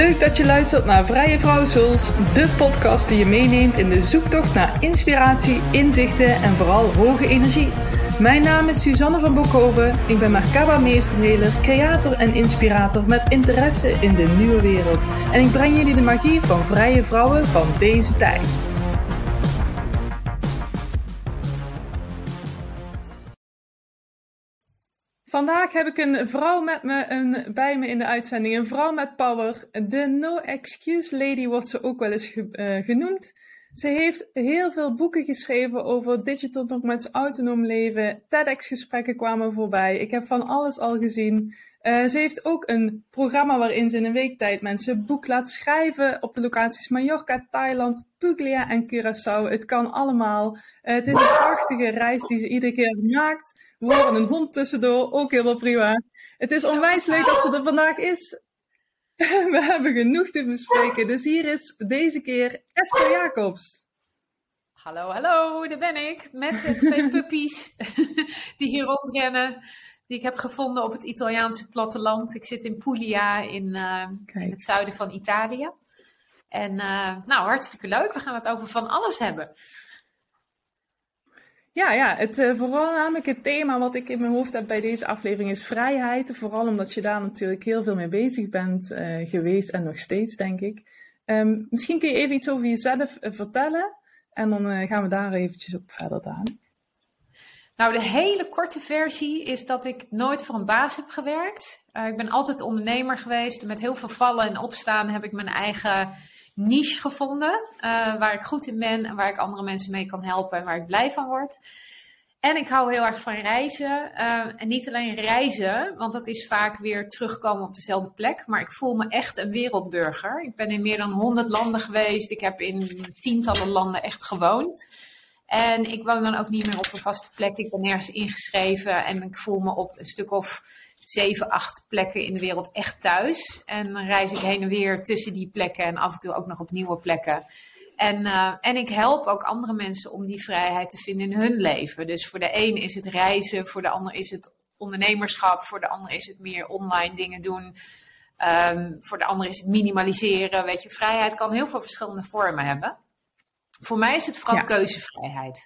Leuk dat je luistert naar Vrije Vrouw Souls, de podcast die je meeneemt in de zoektocht naar inspiratie, inzichten en vooral hoge energie. Mijn naam is Suzanne van Bokhoven, ik ben Merkaba meesterheler, creator en inspirator met interesse in de nieuwe wereld. En ik breng jullie de magie van vrije vrouwen van deze tijd. Vandaag heb ik een vrouw bij me in de uitzending, een vrouw met power. De No Excuse Lady wordt ze ook wel eens genoemd. Ze heeft heel veel boeken geschreven over digital nomads, autonoom leven. TEDx-gesprekken kwamen voorbij. Ik heb van alles al gezien. Ze heeft ook een programma waarin ze in een week tijd mensen een boek laat schrijven op de locaties Mallorca, Thailand, Puglia en Curaçao. Het kan allemaal. Het is een prachtige reis die ze iedere keer maakt. We horen een hond tussendoor, ook helemaal prima. Het is onwijs leuk dat ze er vandaag is. We hebben genoeg te bespreken. Dus hier is deze keer Esther Jacobs. Hallo, daar ben ik. Met 2 puppies die hier rondrennen. Die ik heb gevonden op het Italiaanse platteland. Ik zit in Puglia in het zuiden van Italië. En hartstikke leuk. We gaan het over van alles hebben. Ja, vooral namelijk het thema wat ik in mijn hoofd heb bij deze aflevering is vrijheid. Vooral omdat je daar natuurlijk heel veel mee bezig bent geweest en nog steeds, denk ik. Misschien kun je even iets over jezelf vertellen en dan gaan we daar eventjes op verder aan. Nou, de hele korte versie is dat ik nooit voor een baas heb gewerkt. Ik ben altijd ondernemer geweest. Met heel veel vallen en opstaan heb ik mijn eigen niche gevonden, waar ik goed in ben en waar ik andere mensen mee kan helpen en waar ik blij van word. En ik hou heel erg van reizen. En niet alleen reizen, want dat is vaak weer terugkomen op dezelfde plek, maar ik voel me echt een wereldburger. Ik ben in meer dan 100 landen geweest. Ik heb in tientallen landen echt gewoond. En ik woon dan ook niet meer op een vaste plek. Ik ben nergens ingeschreven en ik voel me op een stuk of 7, 8 plekken in de wereld echt thuis. En dan reis ik heen en weer tussen die plekken en af en toe ook nog op nieuwe plekken. En ik help ook andere mensen om die vrijheid te vinden in hun leven. Dus voor de een is het reizen, voor de ander is het ondernemerschap, voor de ander is het meer online dingen doen. Voor de ander is het minimaliseren. Weet je, vrijheid kan heel veel verschillende vormen hebben. Voor mij is het vooral keuzevrijheid.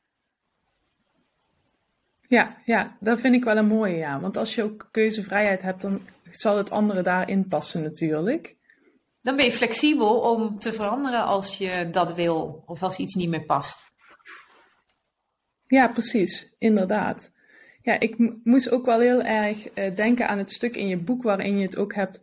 Ja, dat vind ik wel een mooie, ja. Want als je ook keuzevrijheid hebt, dan zal het andere daarin passen natuurlijk. Dan ben je flexibel om te veranderen als je dat wil of als iets niet meer past. Ja, precies. Inderdaad. Ja, ik moest ook wel heel erg denken aan het stuk in je boek waarin je het ook hebt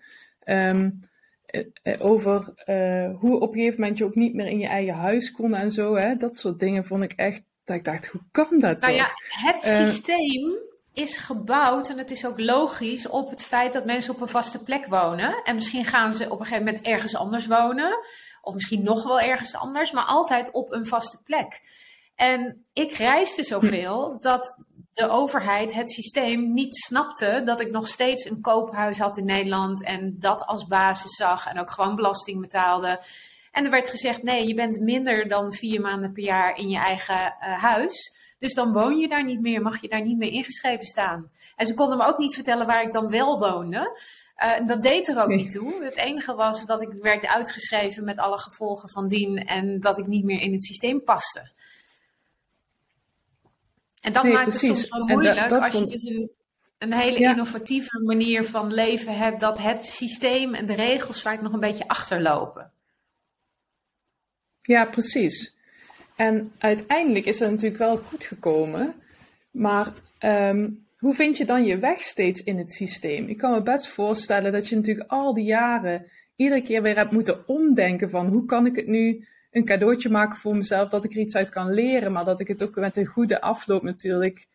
over hoe op een gegeven moment je ook niet meer in je eigen huis kon en zo. Hè? Dat soort dingen vond ik echt, dat ik dacht, hoe kan dat toch? Nou ja, het systeem is gebouwd, en het is ook logisch, op het feit dat mensen op een vaste plek wonen. En misschien gaan ze op een gegeven moment ergens anders wonen. Of misschien nog wel ergens anders, maar altijd op een vaste plek. En ik reisde zoveel dat de overheid, het systeem, niet snapte dat ik nog steeds een koophuis had in Nederland. En dat als basis zag en ook gewoon belasting betaalde. En er werd gezegd, nee, je bent minder dan 4 maanden per jaar in je eigen huis. Dus dan woon je daar niet meer, mag je daar niet meer ingeschreven staan. En ze konden me ook niet vertellen waar ik dan wel woonde. Dat deed er ook niet toe. Het enige was dat ik werd uitgeschreven met alle gevolgen van dien. En dat ik niet meer in het systeem paste. En dat maakt het soms wel moeilijk als je dus een hele innovatieve manier van leven hebt. Dat het systeem en de regels vaak nog een beetje achterlopen. Ja, precies. En uiteindelijk is het natuurlijk wel goed gekomen. Maar hoe vind je dan je weg steeds in het systeem? Ik kan me best voorstellen dat je natuurlijk al die jaren iedere keer weer hebt moeten omdenken van hoe kan ik het nu een cadeautje maken voor mezelf, dat ik er iets uit kan leren, maar dat ik het ook met een goede afloop natuurlijk.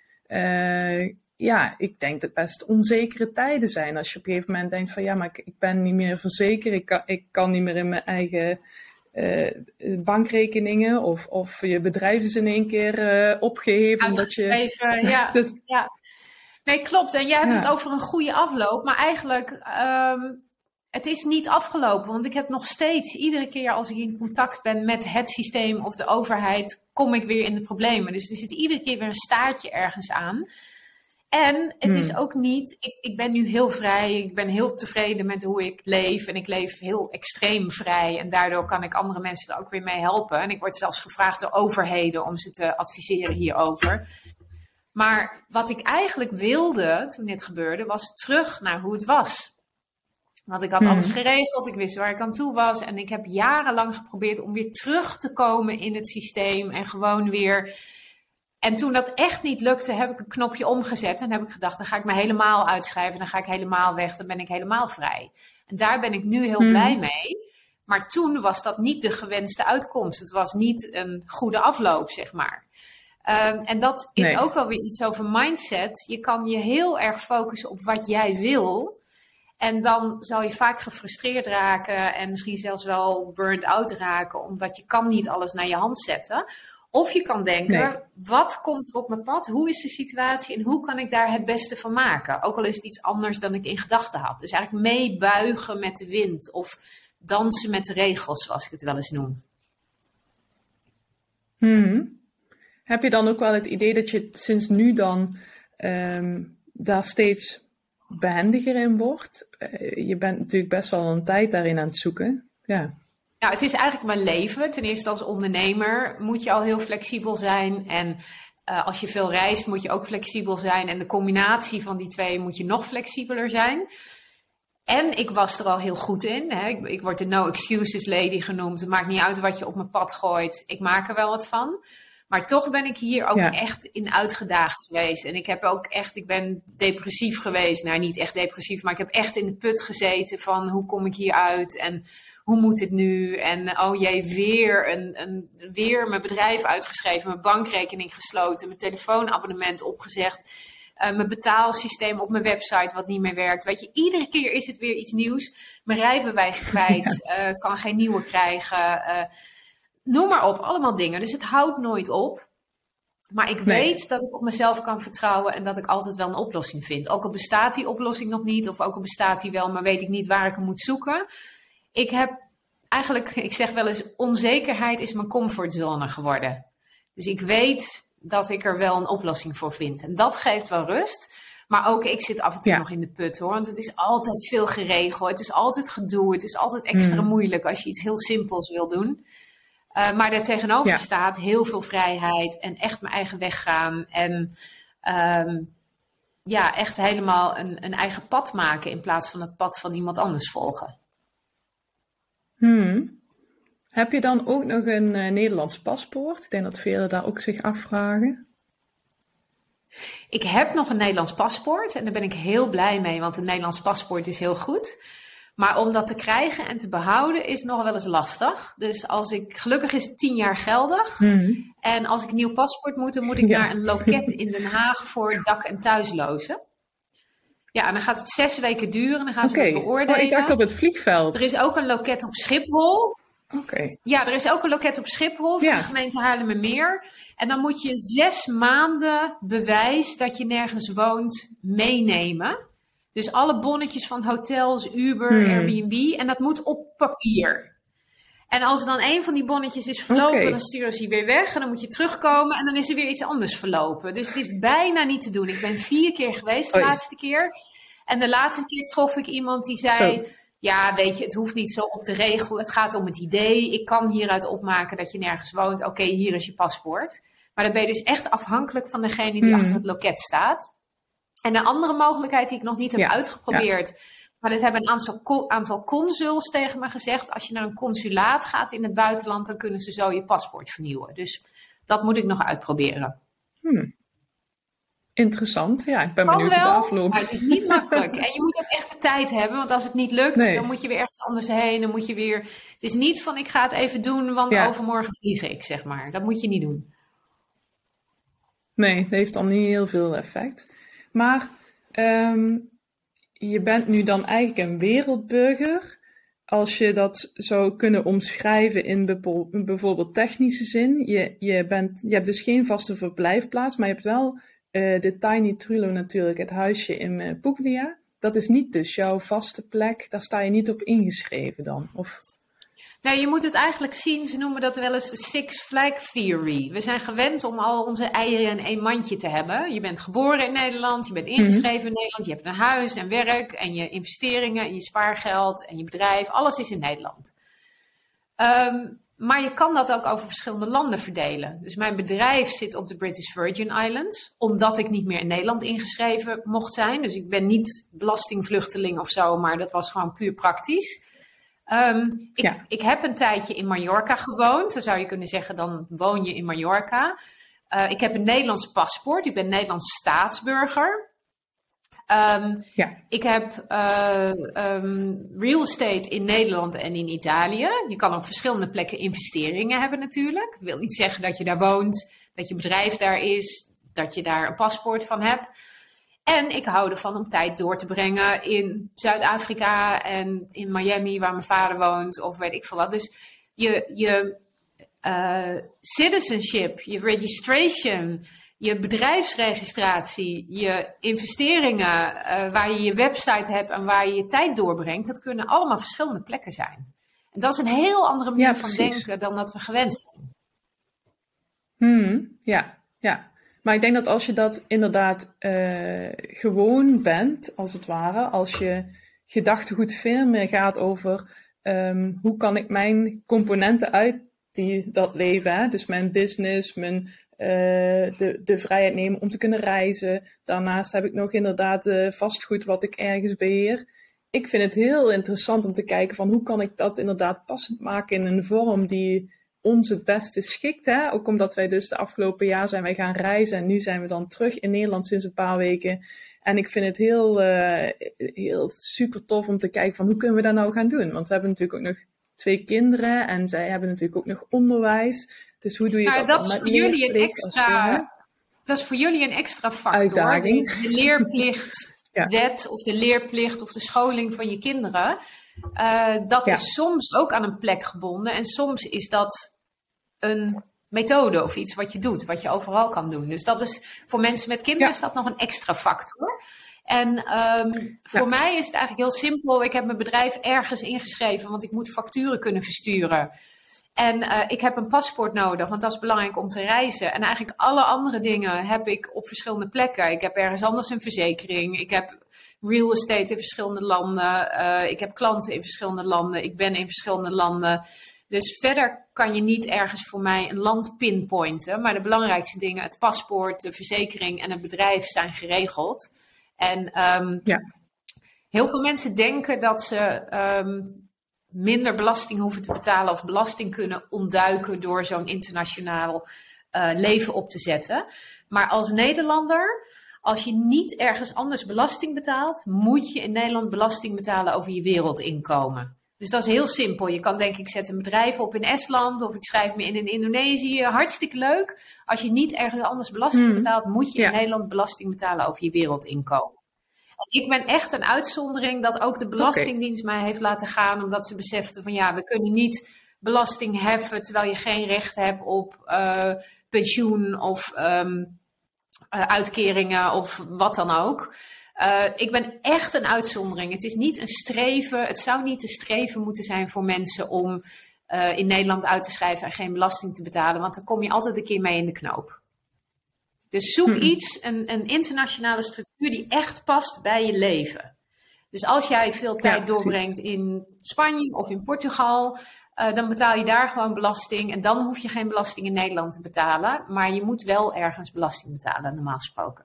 Ik denk dat het best onzekere tijden zijn. Als je op een gegeven moment denkt van maar ik ben niet meer verzekerd, ik kan niet meer in mijn eigen bankrekeningen of je bedrijf is in één keer opgeheven. Uitgeschreven, Dus, ja. Nee, klopt. En jij hebt het over een goede afloop, maar eigenlijk het is niet afgelopen. Want ik heb nog steeds, iedere keer als ik in contact ben met het systeem of de overheid, kom ik weer in de problemen. Dus er zit iedere keer weer een staartje ergens aan. En het is ook niet, ik ben nu heel vrij, ik ben heel tevreden met hoe ik leef. En ik leef heel extreem vrij. En daardoor kan ik andere mensen er ook weer mee helpen. En ik word zelfs gevraagd door overheden om ze te adviseren hierover. Maar wat ik eigenlijk wilde toen dit gebeurde, was terug naar hoe het was. Want ik had alles geregeld, ik wist waar ik aan toe was. En ik heb jarenlang geprobeerd om weer terug te komen in het systeem. En gewoon weer... En toen dat echt niet lukte, heb ik een knopje omgezet. En heb ik gedacht, dan ga ik me helemaal uitschrijven. Dan ga ik helemaal weg, dan ben ik helemaal vrij. En daar ben ik nu heel blij mee. Maar toen was dat niet de gewenste uitkomst. Het was niet een goede afloop, zeg maar. En dat is ook wel weer iets over mindset. Je kan je heel erg focussen op wat jij wil. En dan zal je vaak gefrustreerd raken en misschien zelfs wel burnt out raken, omdat je kan niet alles naar je hand zetten. Of je kan denken, wat komt er op mijn pad? Hoe is de situatie en hoe kan ik daar het beste van maken? Ook al is het iets anders dan ik in gedachten had. Dus eigenlijk meebuigen met de wind of dansen met de regels, zoals ik het wel eens noem. Heb je dan ook wel het idee dat je sinds nu dan daar steeds behendiger in wordt? Je bent natuurlijk best wel een tijd daarin aan het zoeken. Ja. Nou, het is eigenlijk mijn leven. Ten eerste als ondernemer moet je al heel flexibel zijn. En als je veel reist moet je ook flexibel zijn. En de combinatie van die twee moet je nog flexibeler zijn. En ik was er al heel goed in. Hè. Ik word de no excuses lady genoemd. Het maakt niet uit wat je op mijn pad gooit. Ik maak er wel wat van. Maar toch ben ik hier ook echt in uitgedaagd geweest. En ik ben depressief geweest. Nou, niet echt depressief, maar ik heb echt in de put gezeten van hoe kom ik hier uit en hoe moet het nu? En oh jee, weer mijn bedrijf uitgeschreven, mijn bankrekening gesloten, mijn telefoonabonnement opgezegd, mijn betaalsysteem op mijn website wat niet meer werkt. Weet je, iedere keer is het weer iets nieuws. Mijn rijbewijs kwijt, kan geen nieuwe krijgen. Noem maar op, allemaal dingen. Dus het houdt nooit op. Maar ik weet dat ik op mezelf kan vertrouwen en dat ik altijd wel een oplossing vind. Ook al bestaat die oplossing nog niet, of ook al bestaat die wel, maar weet ik niet waar ik hem moet zoeken. Ik heb eigenlijk, ik zeg wel eens, onzekerheid is mijn comfortzone geworden. Dus ik weet dat ik er wel een oplossing voor vind. En dat geeft wel rust. Maar ook ik zit af en toe nog in de put hoor. Want het is altijd veel geregeld. Het is altijd gedoe. Het is altijd extra moeilijk als je iets heel simpels wil doen. Maar daar tegenover staat heel veel vrijheid en echt mijn eigen weg gaan. En echt helemaal een eigen pad maken in plaats van het pad van iemand anders volgen. Heb je dan ook nog een Nederlands paspoort? Ik denk dat velen daar ook zich afvragen. Ik heb nog een Nederlands paspoort en daar ben ik heel blij mee, want een Nederlands paspoort is heel goed. Maar om dat te krijgen en te behouden is nog wel eens lastig. Dus gelukkig is het 10 jaar geldig. En als ik een nieuw paspoort moet, dan moet ik naar een loket in Den Haag voor dak- en thuislozen. Ja, en dan gaat het 6 weken duren en dan gaan ze het beoordelen. Oh, ik dacht op het vliegveld. Er is ook een loket op Schiphol. Ja, er is ook een loket op Schiphol voor de gemeente Haarlemmermeer. En dan moet je 6 maanden bewijs dat je nergens woont meenemen. Dus alle bonnetjes van hotels, Uber, Airbnb. En dat moet op papier. En als er dan een van die bonnetjes is verlopen, dan sturen ze die weer weg. En dan moet je terugkomen en dan is er weer iets anders verlopen. Dus het is bijna niet te doen. Ik ben 4 keer geweest de laatste keer. En de laatste keer trof ik iemand die zei... Ja, weet je, het hoeft niet zo op de regel. Het gaat om het idee. Ik kan hieruit opmaken dat je nergens woont. Oké, hier is je paspoort. Maar dan ben je dus echt afhankelijk van degene die achter het loket staat. En de andere mogelijkheid die ik nog niet heb uitgeprobeerd... Maar dat hebben een aantal consuls tegen me gezegd. Als je naar een consulaat gaat in het buitenland... dan kunnen ze zo je paspoort vernieuwen. Dus dat moet ik nog uitproberen. Interessant. Ja, ik ben benieuwd hoe de afloop. Maar het is niet makkelijk. En je moet ook echt de tijd hebben. Want als het niet lukt, dan moet je weer ergens anders heen. Dan moet je weer... Het is niet van ik ga het even doen, want overmorgen vlieg ik, zeg maar. Dat moet je niet doen. Nee, dat heeft dan niet heel veel effect. Maar je bent nu dan eigenlijk een wereldburger. Als je dat zou kunnen omschrijven in bijvoorbeeld technische zin. Je hebt dus geen vaste verblijfplaats, maar je hebt wel de Tiny Trulo natuurlijk, het huisje in Puglia. Dat is niet dus jouw vaste plek. Daar sta je niet op ingeschreven dan? Of... Nou, je moet het eigenlijk zien, ze noemen dat wel eens de Six Flag Theory. We zijn gewend om al onze eieren in één mandje te hebben. Je bent geboren in Nederland, je bent ingeschreven in Nederland, je hebt een huis en werk en je investeringen en je spaargeld en je bedrijf. Alles is in Nederland. Maar je kan dat ook over verschillende landen verdelen. Dus mijn bedrijf zit op de British Virgin Islands, omdat ik niet meer in Nederland ingeschreven mocht zijn. Dus ik ben niet belastingvluchteling of zo, maar dat was gewoon puur praktisch. Ik heb een tijdje in Mallorca gewoond. Dan zou je kunnen zeggen, dan woon je in Mallorca. Ik heb een Nederlands paspoort. Ik ben Nederlands staatsburger. Ik heb real estate in Nederland en in Italië. Je kan op verschillende plekken investeringen hebben natuurlijk. Dat wil niet zeggen dat je daar woont, dat je bedrijf daar is, dat je daar een paspoort van hebt. En ik hou ervan om tijd door te brengen in Zuid-Afrika en in Miami, waar mijn vader woont, of weet ik veel wat. Dus je citizenship, je registration, je bedrijfsregistratie, je investeringen, waar je je website hebt en waar je je tijd doorbrengt, dat kunnen allemaal verschillende plekken zijn. En dat is een heel andere manier van denken dan dat we gewend zijn. Ja. Maar ik denk dat als je dat inderdaad gewoon bent, als het ware, als je gedachtegoed veel meer gaat over hoe kan ik mijn componenten uit dat leven, hè? Dus mijn business, de vrijheid nemen om te kunnen reizen. Daarnaast heb ik nog inderdaad vastgoed wat ik ergens beheer. Ik vind het heel interessant om te kijken van hoe kan ik dat inderdaad passend maken in een vorm die ons het beste schikt. Hè? Ook omdat wij dus de afgelopen jaar zijn wij gaan reizen en nu zijn we dan terug in Nederland sinds een paar weken. En ik vind het heel super tof om te kijken van hoe kunnen we dat nou gaan doen. Want we hebben natuurlijk ook nog 2 kinderen en zij hebben natuurlijk ook nog onderwijs. Dus hoe doe je dat? Dat is voor jullie een extra. Dat is voor jullie een extra factor. Uitdaging. De leerplichtwet of de leerplicht of de scholing van je kinderen. Dat is soms ook aan een plek gebonden. En soms is dat een methode of iets wat je doet, wat je overal kan doen. Dus dat is voor mensen met kinderen is dat nog een extra factor. En voor mij is het eigenlijk heel simpel. Ik heb mijn bedrijf ergens ingeschreven, want ik moet facturen kunnen versturen. En ik heb een paspoort nodig, want dat is belangrijk om te reizen. En eigenlijk alle andere dingen heb ik op verschillende plekken. Ik heb ergens anders een verzekering. Ik heb real estate in verschillende landen. Ik heb klanten in verschillende landen. Ik ben in verschillende landen. Dus verder kan je niet ergens voor mij een land pinpointen. Maar de belangrijkste dingen, het paspoort, de verzekering en het bedrijf zijn geregeld. En heel veel mensen denken dat ze minder belasting hoeven te betalen of belasting kunnen ontduiken door zo'n internationaal leven op te zetten. Maar als Nederlander, als je niet ergens anders belasting betaalt, moet je in Nederland belasting betalen over je wereldinkomen. Dus dat is heel simpel. Je kan denken, ik zet een bedrijf op in Estland of ik schrijf me in Indonesië. Hartstikke leuk. Als je niet ergens anders belasting betaalt, moet je in Nederland belasting betalen over je wereldinkomen. En ik ben echt een uitzondering dat ook de Belastingdienst mij heeft laten gaan, omdat ze beseften van we kunnen niet belasting heffen terwijl je geen recht hebt op pensioen of uitkeringen of wat dan ook. Ik ben echt een uitzondering. Het is niet een streven. Het zou niet een streven moeten zijn voor mensen om in Nederland uit te schrijven en geen belasting te betalen. Want dan kom je altijd een keer mee in de knoop. Dus zoek iets, een internationale structuur die echt past bij je leven. Dus als jij veel tijd doorbrengt in Spanje of in Portugal, dan betaal je daar gewoon belasting. En dan hoef je geen belasting in Nederland te betalen. Maar je moet wel ergens belasting betalen, normaal gesproken.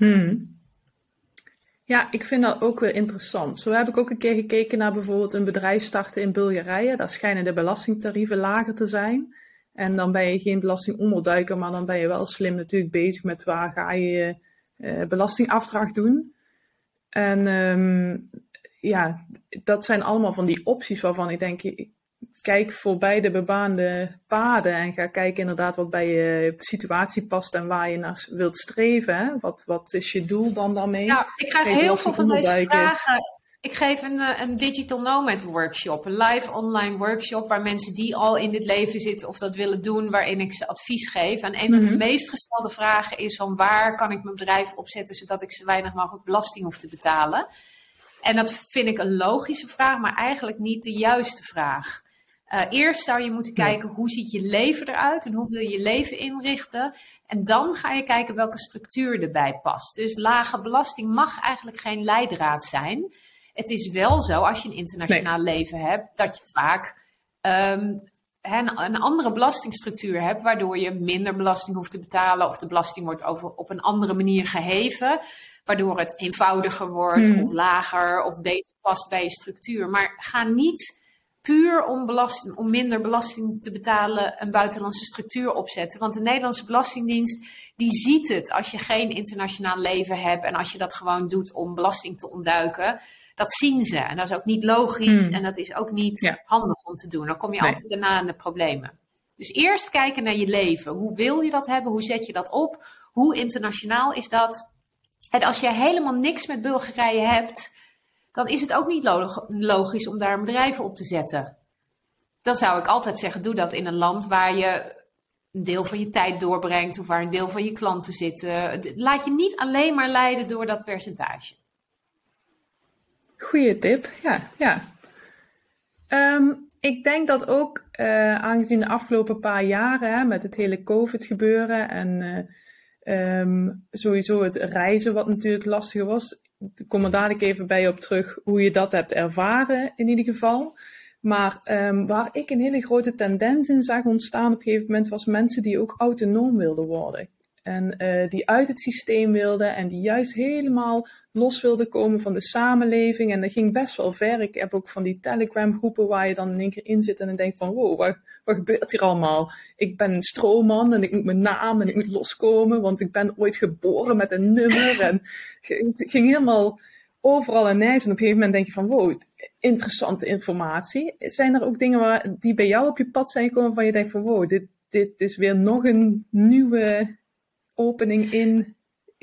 Ja, ik vind dat ook wel interessant. Zo heb ik ook een keer gekeken naar bijvoorbeeld een bedrijf starten in Bulgarije. Daar schijnen de belastingtarieven lager te zijn. En dan ben je geen belastingonderduiker, maar dan ben je wel slim natuurlijk bezig met waar ga je belastingafdracht doen. En dat zijn allemaal van die opties waarvan ik denk, kijk voorbij de bebaande paden en ga kijken inderdaad wat bij je situatie past en waar je naar wilt streven. Hè? Wat is je doel dan daarmee? Ja, ik krijg heel veel van deze vragen. Ik geef een Digital Nomad workshop, een live online workshop waar mensen die al in dit leven zitten of dat willen doen, waarin ik ze advies geef. En een van de meest gestelde vragen is van waar kan ik mijn bedrijf opzetten zodat ik zo weinig mogelijk belasting hoef te betalen? En dat vind ik een logische vraag, maar eigenlijk niet de juiste vraag. Eerst zou je moeten kijken hoe ziet je leven eruit en hoe wil je je leven inrichten. En dan ga je kijken welke structuur erbij past. Dus lage belasting mag eigenlijk geen leidraad zijn. Het is wel zo, als je een internationaal leven hebt, dat je vaak een andere belastingstructuur hebt, waardoor je minder belasting hoeft te betalen of de belasting wordt op een andere manier geheven, waardoor het eenvoudiger wordt of lager of beter past bij je structuur. Maar ga niet puur om minder belasting te betalen een buitenlandse structuur opzetten. Want de Nederlandse Belastingdienst die ziet het als je geen internationaal leven hebt en als je dat gewoon doet om belasting te ontduiken. Dat zien ze. En dat is ook niet logisch en dat is ook niet handig om te doen. Dan kom je altijd daarna aan de problemen. Dus eerst kijken naar je leven. Hoe wil je dat hebben? Hoe zet je dat op? Hoe internationaal is dat? En als je helemaal niks met Bulgarije hebt, dan is het ook niet logisch om daar een bedrijf op te zetten. Dan zou ik altijd zeggen, doe dat in een land waar je een deel van je tijd doorbrengt of waar een deel van je klanten zitten. Laat je niet alleen maar leiden door dat percentage. Goeie tip, ja. Ik denk dat ook, aangezien de afgelopen paar jaren met het hele COVID gebeuren en sowieso het reizen wat natuurlijk lastiger was. Ik kom er dadelijk even bij op terug hoe je dat hebt ervaren in ieder geval. Maar waar ik een hele grote tendens in zag ontstaan op een gegeven moment was mensen die ook autonoom wilden worden. En die uit het systeem wilden en die juist helemaal los wilden komen van de samenleving. En dat ging best wel ver. Ik heb ook van die Telegram groepen waar je dan in één keer in zit en dan denkt van wow, wat gebeurt hier allemaal? Ik ben een stroomman en ik moet mijn naam en ik moet loskomen, want ik ben ooit geboren met een nummer. En het ging helemaal overal en nergens. En op een gegeven moment denk je van wow, interessante informatie. Zijn er ook dingen die bij jou op je pad zijn gekomen waarvan je denkt van wow, dit is weer nog een nieuwe opening in,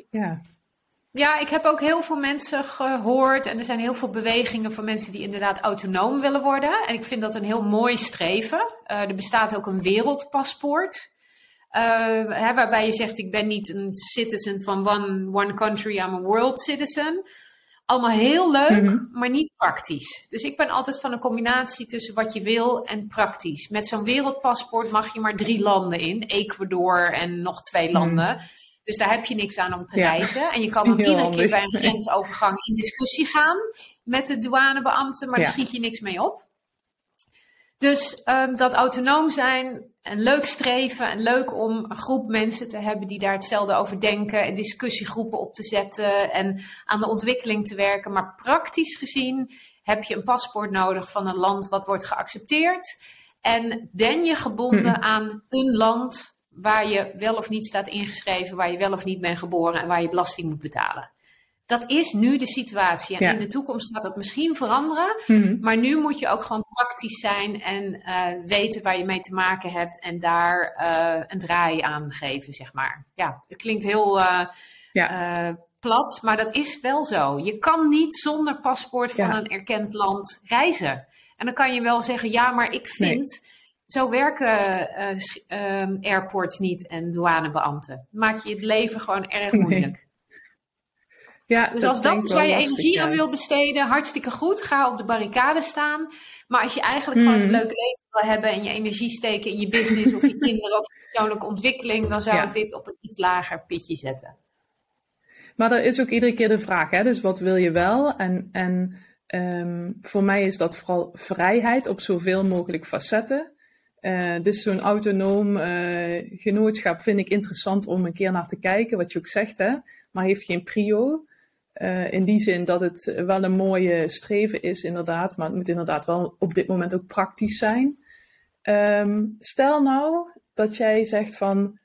Ja, ik heb ook heel veel mensen gehoord en er zijn heel veel bewegingen van mensen die inderdaad autonoom willen worden. En ik vind dat een heel mooi streven. Er bestaat ook een wereldpaspoort, waarbij je zegt ik ben niet een citizen van one country, I'm a world citizen. Allemaal heel leuk, maar niet praktisch. Dus ik ben altijd van een combinatie tussen wat je wil en praktisch. Met zo'n wereldpaspoort mag je maar 3 landen in. Ecuador en nog 2 landen. Dus daar heb je niks aan om te reizen. En je kan dan iedere keer bij een grensovergang in discussie gaan met de douanebeambten, maar daar schiet je niks mee op. Dus dat autonoom zijn, een leuk streven en leuk om een groep mensen te hebben die daar hetzelfde over denken en discussiegroepen op te zetten en aan de ontwikkeling te werken. Maar praktisch gezien heb je een paspoort nodig van een land wat wordt geaccepteerd en ben je gebonden aan een land waar je wel of niet staat ingeschreven, waar je wel of niet bent geboren en waar je belasting moet betalen. Dat is nu de situatie. En in de toekomst gaat dat misschien veranderen. Maar nu moet je ook gewoon praktisch zijn en weten waar je mee te maken hebt en daar een draai aan geven, zeg maar. Ja, het klinkt heel plat, maar dat is wel zo. Je kan niet zonder paspoort van een erkend land reizen. En dan kan je wel zeggen, ja, maar ik vind, zo werken airports niet en douanebeambten. Maak je het leven gewoon erg moeilijk. Ja, dus als dat is waar je energie aan wil besteden, hartstikke goed. Ga op de barricade staan. Maar als je eigenlijk gewoon een leuk leven wil hebben en je energie steken in je business of je kinderen of persoonlijke ontwikkeling, dan zou ik dit op een iets lager pitje zetten. Maar er is ook iedere keer de vraag, hè? Dus wat wil je wel? En voor mij is dat vooral vrijheid op zoveel mogelijk facetten. Dus zo'n autonoom genootschap vind ik interessant om een keer naar te kijken, wat je ook zegt, hè? Maar heeft geen prio. In die zin dat het wel een mooie streven is, inderdaad. Maar het moet inderdaad wel op dit moment ook praktisch zijn. Stel nou dat jij zegt van,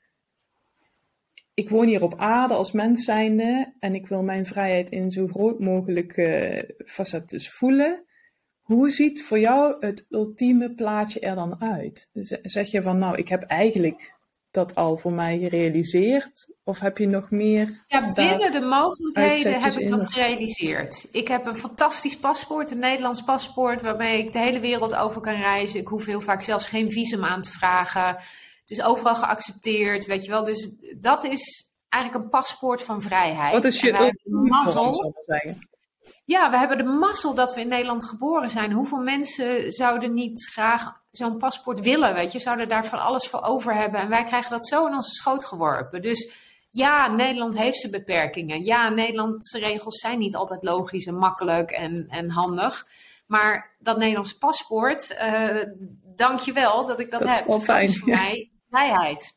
ik woon hier op aarde als mens zijnde en ik wil mijn vrijheid in zo groot mogelijk facet dus voelen. Hoe ziet voor jou het ultieme plaatje er dan uit? Zeg je van, nou, ik heb eigenlijk dat al voor mij gerealiseerd? Of heb je nog meer? Ja, binnen de mogelijkheden heb ik dat gerealiseerd. Ik heb een fantastisch paspoort, een Nederlands paspoort, waarmee ik de hele wereld over kan reizen. Ik hoef heel vaak zelfs geen visum aan te vragen. Het is overal geaccepteerd, weet je wel. Dus dat is eigenlijk een paspoort van vrijheid. Wat is je ultieme vorm, zal ik zeggen? Ja, we hebben de mazzel dat we in Nederland geboren zijn. Hoeveel mensen zouden niet graag zo'n paspoort willen, weet je? Zouden daar van alles voor over hebben. En wij krijgen dat zo in onze schoot geworpen. Dus ja, Nederland heeft zijn beperkingen. Ja, Nederlandse regels zijn niet altijd logisch en makkelijk en handig. Maar dat Nederlandse paspoort, dank je wel dat ik dat heb. Dus dat is voor mij vrijheid.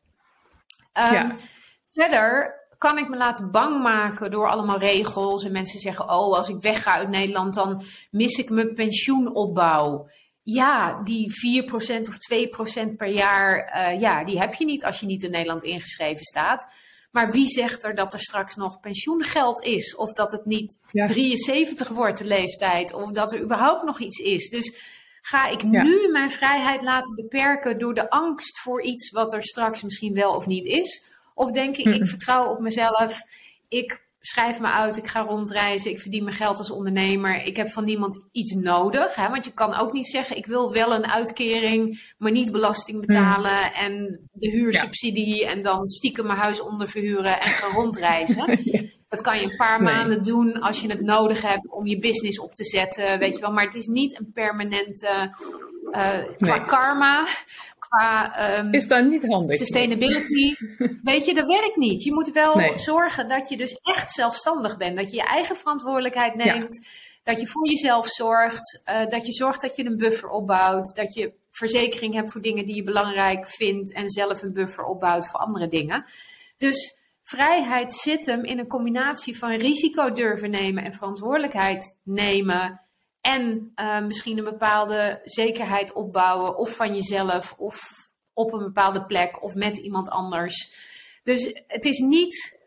Verder kan ik me laten bang maken door allemaal regels. En mensen zeggen, als ik wegga uit Nederland, dan mis ik mijn pensioenopbouw. Ja, die 4% of 2% per jaar, die heb je niet als je niet in Nederland ingeschreven staat. Maar wie zegt er dat er straks nog pensioengeld is? Of dat het niet 73 wordt, de leeftijd? Of dat er überhaupt nog iets is? Dus ga ik nu mijn vrijheid laten beperken door de angst voor iets wat er straks misschien wel of niet is? Of denk ik, ik vertrouw op mezelf, ik schrijf me uit, ik ga rondreizen, ik verdien mijn geld als ondernemer. Ik heb van niemand iets nodig. Hè? Want je kan ook niet zeggen, ik wil wel een uitkering, maar niet belasting betalen en de huursubsidie en dan stiekem mijn huis onderverhuren en gaan rondreizen. Dat kan je een paar maanden doen als je het nodig hebt om je business op te zetten, weet je wel. Maar het is niet een permanente, qua karma, qua is dat niet handig? Sustainability. Weet je, dat werkt niet. Je moet wel zorgen dat je dus echt zelfstandig bent. Dat je je eigen verantwoordelijkheid neemt. Dat je voor jezelf zorgt. Dat je zorgt dat je een buffer opbouwt. Dat je verzekering hebt voor dingen die je belangrijk vindt. En zelf een buffer opbouwt voor andere dingen. Dus vrijheid zit hem in een combinatie van risico durven nemen en verantwoordelijkheid nemen. En misschien een bepaalde zekerheid opbouwen, of van jezelf, of op een bepaalde plek, of met iemand anders. Dus het is niet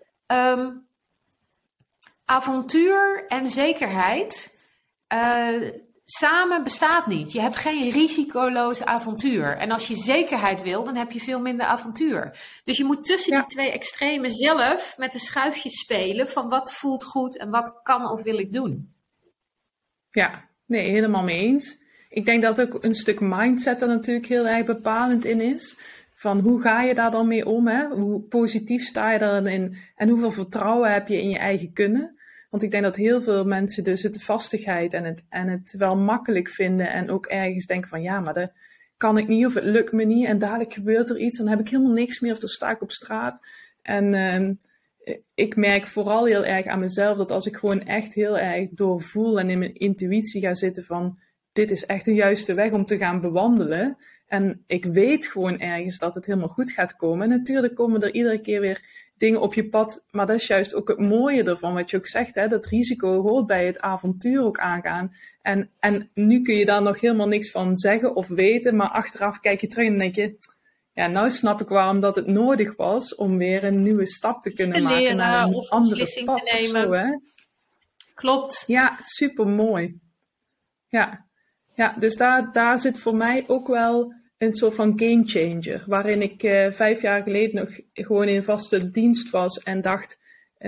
avontuur en zekerheid. Samen bestaat niet. Je hebt geen risicoloos avontuur. En als je zekerheid wil, dan heb je veel minder avontuur. Dus je moet tussen die twee extremen zelf met de schuifjes spelen van wat voelt goed en wat kan of wil ik doen. Ja, nee, helemaal mee eens. Ik denk dat ook een stuk mindset er natuurlijk heel erg bepalend in is. Van hoe ga je daar dan mee om? Hè? Hoe positief sta je erin? En hoeveel vertrouwen heb je in je eigen kunnen? Want ik denk dat heel veel mensen dus de vastigheid en het wel makkelijk vinden. En ook ergens denken van ja, maar dat kan ik niet of het lukt me niet. En dadelijk gebeurt er iets. Dan heb ik helemaal niks meer of dan sta ik op straat. En ik merk vooral heel erg aan mezelf dat als ik gewoon echt heel erg doorvoel en in mijn intuïtie ga zitten van dit is echt de juiste weg om te gaan bewandelen. En ik weet gewoon ergens dat het helemaal goed gaat komen. En natuurlijk komen er iedere keer weer dingen op je pad. Maar dat is juist ook het mooie ervan, wat je ook zegt. Hè? Dat risico hoort bij het avontuur ook aangaan. En nu kun je daar nog helemaal niks van zeggen of weten. Maar achteraf kijk je terug en denk je, ja, nou snap ik waarom dat het nodig was om weer een nieuwe stap te kunnen maken. Leren, naar een of andere beslissing pad te nemen. Of zo, hè? Klopt. Ja, super mooi. Ja, dus daar zit voor mij ook wel een soort van gamechanger. Waarin ik 5 jaar geleden nog gewoon in vaste dienst was en dacht,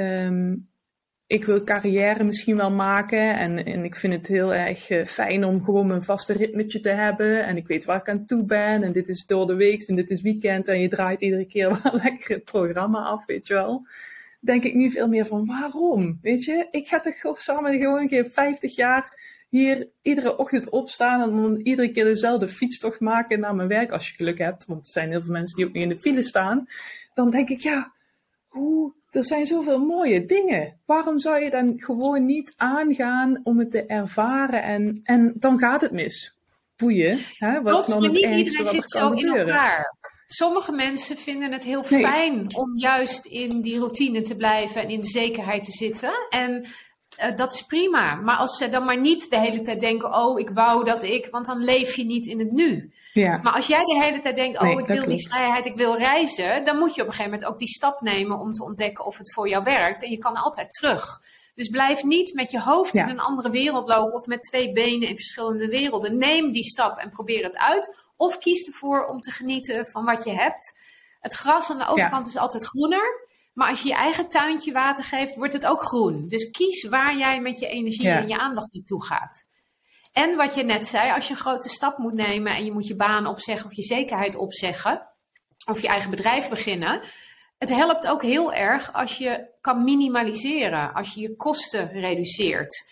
ik wil carrière misschien wel maken. En ik vind het heel erg fijn om gewoon mijn vaste ritmetje te hebben. En ik weet waar ik aan toe ben. En dit is door de week en dit is weekend. En je draait iedere keer wel lekker het programma af, weet je wel. Denk ik nu veel meer van, waarom? Weet je, ik ga toch samen gewoon een keer 50 jaar hier iedere ochtend opstaan en dan iedere keer dezelfde fietstocht maken naar mijn werk, als je geluk hebt. Want er zijn heel veel mensen die ook niet in de file staan. Dan denk ik, ja, er zijn zoveel mooie dingen. Waarom zou je dan gewoon niet aangaan om het te ervaren en dan gaat het mis? Boeien. Hè? Wat is dan het ergste wat er kan gebeuren? Elkaar. Sommige mensen vinden het heel fijn om juist in die routine te blijven en in de zekerheid te zitten. En dat is prima. Maar als ze dan maar niet de hele tijd denken, ik wou dat want dan leef je niet in het nu. Ja. Maar als jij de hele tijd denkt, ik wil die vrijheid, ik wil reizen, dan moet je op een gegeven moment ook die stap nemen om te ontdekken of het voor jou werkt. En je kan altijd terug. Dus blijf niet met je hoofd in een andere wereld lopen of met 2 benen in verschillende werelden. Neem die stap en probeer het uit. Of kies ervoor om te genieten van wat je hebt. Het gras aan de overkant is altijd groener. Maar als je je eigen tuintje water geeft, wordt het ook groen. Dus kies waar jij met je energie en je aandacht naartoe gaat. En wat je net zei, als je een grote stap moet nemen en je moet je baan opzeggen of je zekerheid opzeggen, of je eigen bedrijf beginnen. Het helpt ook heel erg als je kan minimaliseren, als je je kosten reduceert.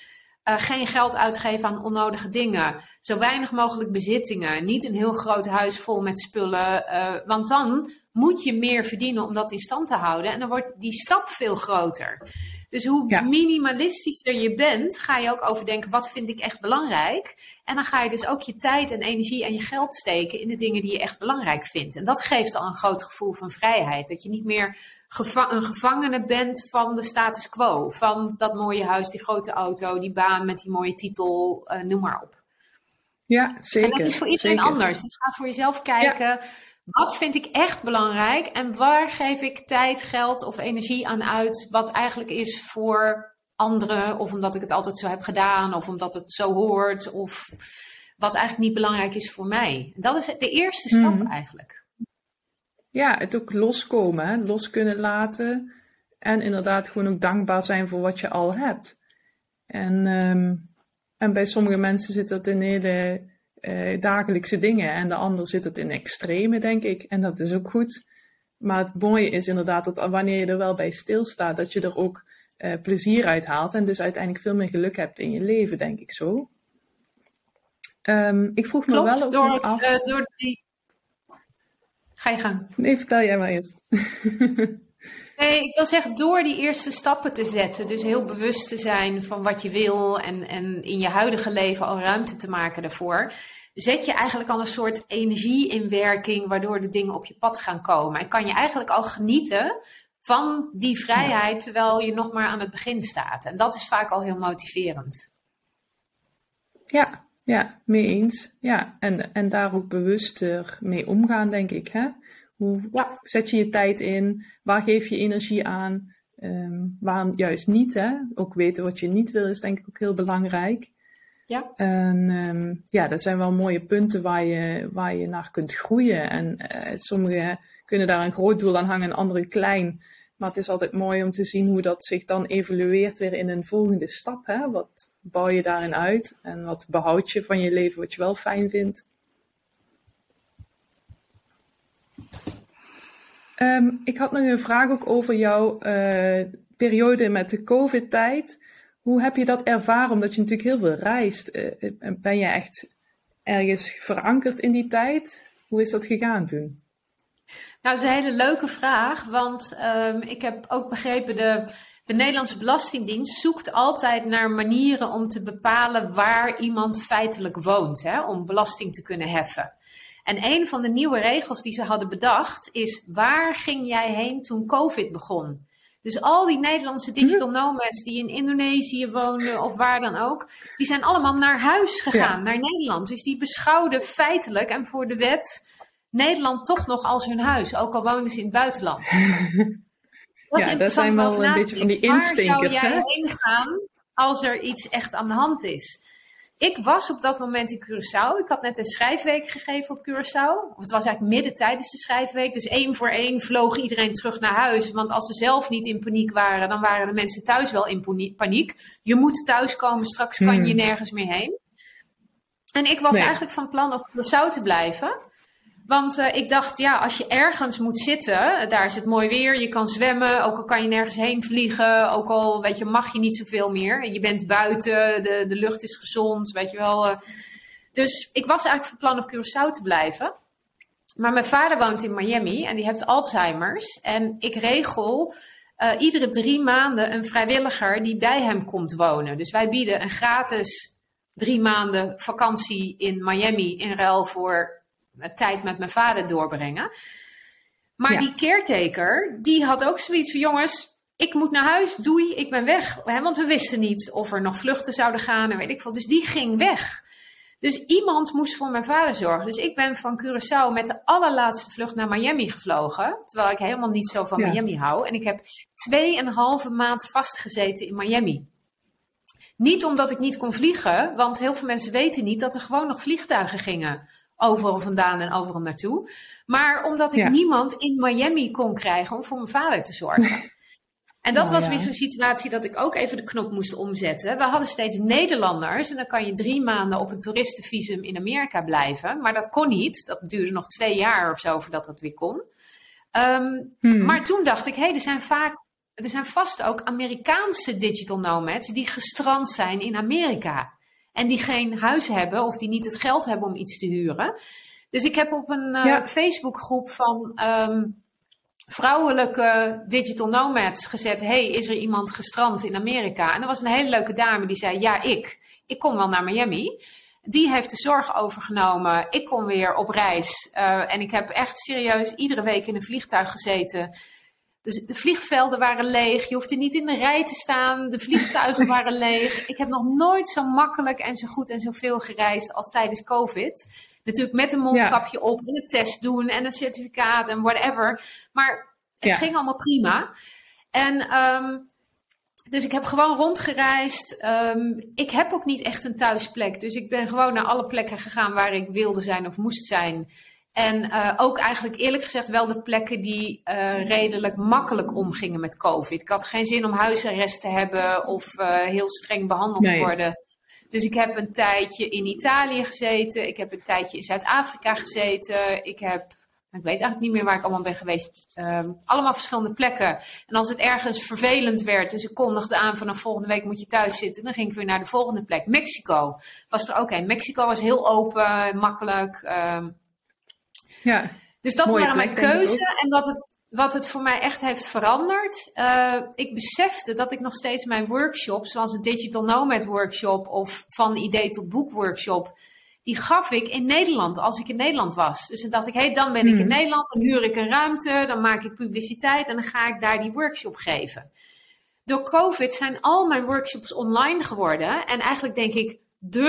Geen geld uitgeven aan onnodige dingen. Zo weinig mogelijk bezittingen. Niet een heel groot huis vol met spullen. Want dan moet je meer verdienen om dat in stand te houden. En dan wordt die stap veel groter. Dus hoe minimalistischer je bent, ga je ook overdenken, wat vind ik echt belangrijk? En dan ga je dus ook je tijd en energie en je geld steken in de dingen die je echt belangrijk vindt. En dat geeft al een groot gevoel van vrijheid. Dat je niet meer een gevangene bent van de status quo. Van dat mooie huis, die grote auto, die baan met die mooie titel, noem maar op. Ja, zeker. En dat is voor iedereen anders. Dus ga voor jezelf kijken, wat vind ik echt belangrijk? En waar geef ik tijd, geld of energie aan uit, wat eigenlijk is voor anderen, of omdat ik het altijd zo heb gedaan, of omdat het zo hoort, of wat eigenlijk niet belangrijk is voor mij. Dat is de eerste stap eigenlijk. Ja, het ook loskomen, hè? Los kunnen laten en inderdaad gewoon ook dankbaar zijn voor wat je al hebt. En bij sommige mensen zit dat in hele dagelijkse dingen en de ander zit het in extreme, denk ik. En dat is ook goed. Maar het mooie is inderdaad dat wanneer je er wel bij stilstaat, dat je er ook plezier uit haalt en dus uiteindelijk veel meer geluk hebt in je leven, denk ik zo. Ik vroeg me wel ook af... door die... Ga je gang. Nee, vertel jij maar eerst. Nee, ik wil zeggen, door die eerste stappen te zetten, dus heel bewust te zijn van wat je wil en in je huidige leven al ruimte te maken daarvoor, zet je eigenlijk al een soort energie in werking, waardoor de dingen op je pad gaan komen. En kan je eigenlijk al genieten van die vrijheid, terwijl je nog maar aan het begin staat. En dat is vaak al heel motiverend. Ja, mee eens. Ja, en daar ook bewuster mee omgaan, denk ik. Hè? Hoe zet je je tijd in? Waar geef je energie aan? Waar juist niet, hè? Ook weten wat je niet wil is denk ik ook heel belangrijk. Ja. En dat zijn wel mooie punten waar je naar kunt groeien. En sommigen kunnen daar een groot doel aan hangen en anderen klein. Maar het is altijd mooi om te zien hoe dat zich dan evolueert weer in een volgende stap. Hè? Wat bouw je daarin uit? En wat behoud je van je leven wat je wel fijn vindt? Ik had nog een vraag ook over jouw periode met de COVID-tijd. Hoe heb je dat ervaren? Omdat je natuurlijk heel veel reist. Ben je echt ergens verankerd in die tijd? Hoe is dat gegaan toen? Nou, dat is een hele leuke vraag, want ik heb ook begrepen, de Nederlandse Belastingdienst zoekt altijd naar manieren om te bepalen waar iemand feitelijk woont, hè, om belasting te kunnen heffen. En een van de nieuwe regels die ze hadden bedacht is, waar ging jij heen toen COVID begon? Dus al die Nederlandse digital nomads die in Indonesië woonden of waar dan ook, die zijn allemaal naar huis gegaan, naar Nederland. Dus die beschouwden feitelijk en voor de wet Nederland toch nog als hun huis, ook al woonden ze in het buitenland. Dat zijn wel een beetje van die instinkers. Waar zou jij heen gaan als er iets echt aan de hand is? Ik was op dat moment in Curaçao. Ik had net een schrijfweek gegeven op Curaçao. Of het was eigenlijk midden tijdens de schrijfweek. Dus 1 voor 1 vloog iedereen terug naar huis. Want als ze zelf niet in paniek waren, dan waren de mensen thuis wel in paniek. Je moet thuiskomen, straks kan je nergens meer heen. En ik was eigenlijk van plan op Curaçao te blijven. Want ik dacht, als je ergens moet zitten, daar is het mooi weer, je kan zwemmen, ook al kan je nergens heen vliegen, ook al mag je niet zoveel meer. Je bent buiten, de lucht is gezond, weet je wel. Dus ik was eigenlijk van plan op Curaçao te blijven. Maar mijn vader woont in Miami en die heeft Alzheimer's. En ik regel iedere 3 maanden een vrijwilliger die bij hem komt wonen. Dus wij bieden een gratis 3 maanden vakantie in Miami in ruil voor tijd met mijn vader doorbrengen. Maar die caretaker, die had ook zoiets van, jongens, ik moet naar huis, doei, ik ben weg. Want we wisten niet of er nog vluchten zouden gaan en weet ik veel. Dus die ging weg. Dus iemand moest voor mijn vader zorgen. Dus ik ben van Curaçao met de allerlaatste vlucht naar Miami gevlogen. Terwijl ik helemaal niet zo van Miami hou. En ik heb 2,5 maand vastgezeten in Miami. Niet omdat ik niet kon vliegen, want heel veel mensen weten niet dat er gewoon nog vliegtuigen gingen. Overal vandaan en overal naartoe. Maar omdat ik niemand in Miami kon krijgen om voor mijn vader te zorgen. En dat was weer zo'n situatie dat ik ook even de knop moest omzetten. We hadden steeds Nederlanders. En dan kan je 3 maanden op een toeristenvisum in Amerika blijven. Maar dat kon niet. Dat duurde nog 2 jaar of zo voordat dat weer kon. Maar toen dacht ik, er zijn vaak er zijn vast ook Amerikaanse digital nomads die gestrand zijn in Amerika. En die geen huis hebben of die niet het geld hebben om iets te huren. Dus ik heb op een Facebookgroep van vrouwelijke digital nomads gezet. Hey, is er iemand gestrand in Amerika? En er was een hele leuke dame die zei, ja, ik kom wel naar Miami. Die heeft de zorg overgenomen. Ik kom weer op reis. En ik heb echt serieus iedere week in een vliegtuig gezeten. Dus de vliegvelden waren leeg. Je hoefde niet in de rij te staan. De vliegtuigen waren leeg. Ik heb nog nooit zo makkelijk en zo goed en zoveel gereisd als tijdens COVID. Natuurlijk met een mondkapje op en een test doen en een certificaat en whatever. Maar het ging allemaal prima. En dus ik heb gewoon rondgereisd. Ik heb ook niet echt een thuisplek. Dus ik ben gewoon naar alle plekken gegaan waar ik wilde zijn of moest zijn. En ook eigenlijk eerlijk gezegd wel de plekken die redelijk makkelijk omgingen met COVID. Ik had geen zin om huisarrest te hebben of heel streng behandeld te worden. Dus ik heb een tijdje in Italië gezeten. Ik heb een tijdje in Zuid-Afrika gezeten. Ik weet eigenlijk niet meer waar ik allemaal ben geweest. Allemaal verschillende plekken. En als het ergens vervelend werd, dus ik kondigde aan vanaf volgende week moet je thuis zitten. Dan ging ik weer naar de volgende plek. Mexico was er ook een. Mexico was heel open, makkelijk. Dus dat waren mijn keuze. En wat het voor mij echt heeft veranderd. Ik besefte dat ik nog steeds mijn workshops, zoals een Digital Nomad workshop of van idee tot boek workshop, die gaf ik in Nederland als ik in Nederland was. Dus dan dacht ik, dan ben ik in Nederland, dan huur ik een ruimte, dan maak ik publiciteit en dan ga ik daar die workshop geven. Door COVID zijn al mijn workshops online geworden. En eigenlijk denk ik,